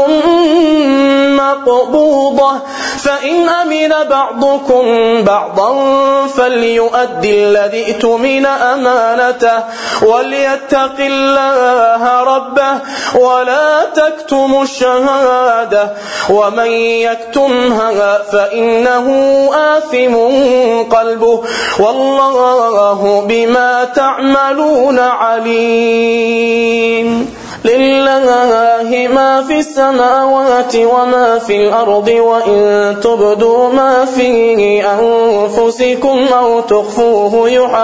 مقبوضة فإن أمن بعضكم بعضا فليؤدي الذي ائتمن أمانته وليتق الله ربه ولا تكتموا الشهادة ومن يكتمها فإنه آثم قلبه والله بما تعملون عليم. لله ما في السماوات وما في الأرض وإن تبدوا ما في أنفسكم أو تخفوه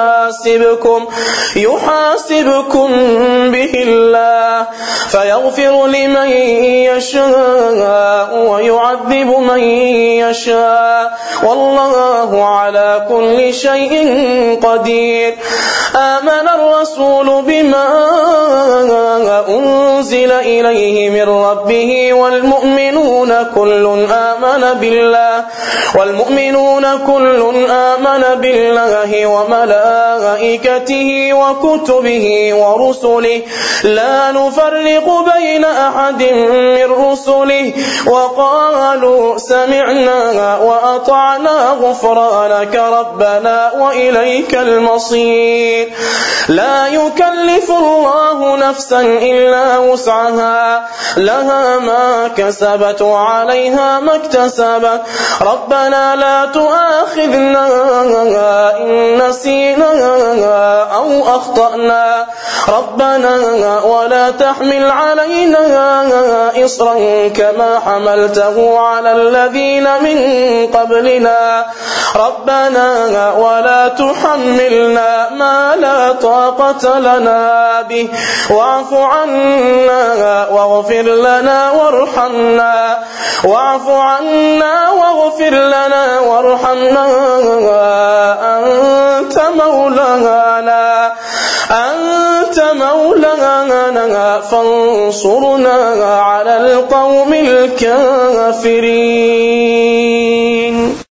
يحاسبكم به الله فيغفر لمن يشاء ويعذب من يشاء والله على كل شيء قدير. آمن الرسول بما أنزل أنزل إليه من ربه والمؤمنون كل آمن بالله وملائكته وكتبه ورسله لا نفرق بين أحد من رسله وقالوا سمعنا وأطعنا غفرانك ربنا وإليك المصير. لا يكلف الله نفسا إلا وسعها لها ما كسبت وعليها ما اكتسبت ربنا لا تؤاخذنا إن نسينا أو أخطأنا ربنا ولا تحمل علينا إصرا كما حملته على الذين من قبلنا ربنا ولا تحملنا ما لا طاقة لنا به واعف عنا واغفر لنا وارحمنا أنت مولانا فانصرنا على القوم الكافرين.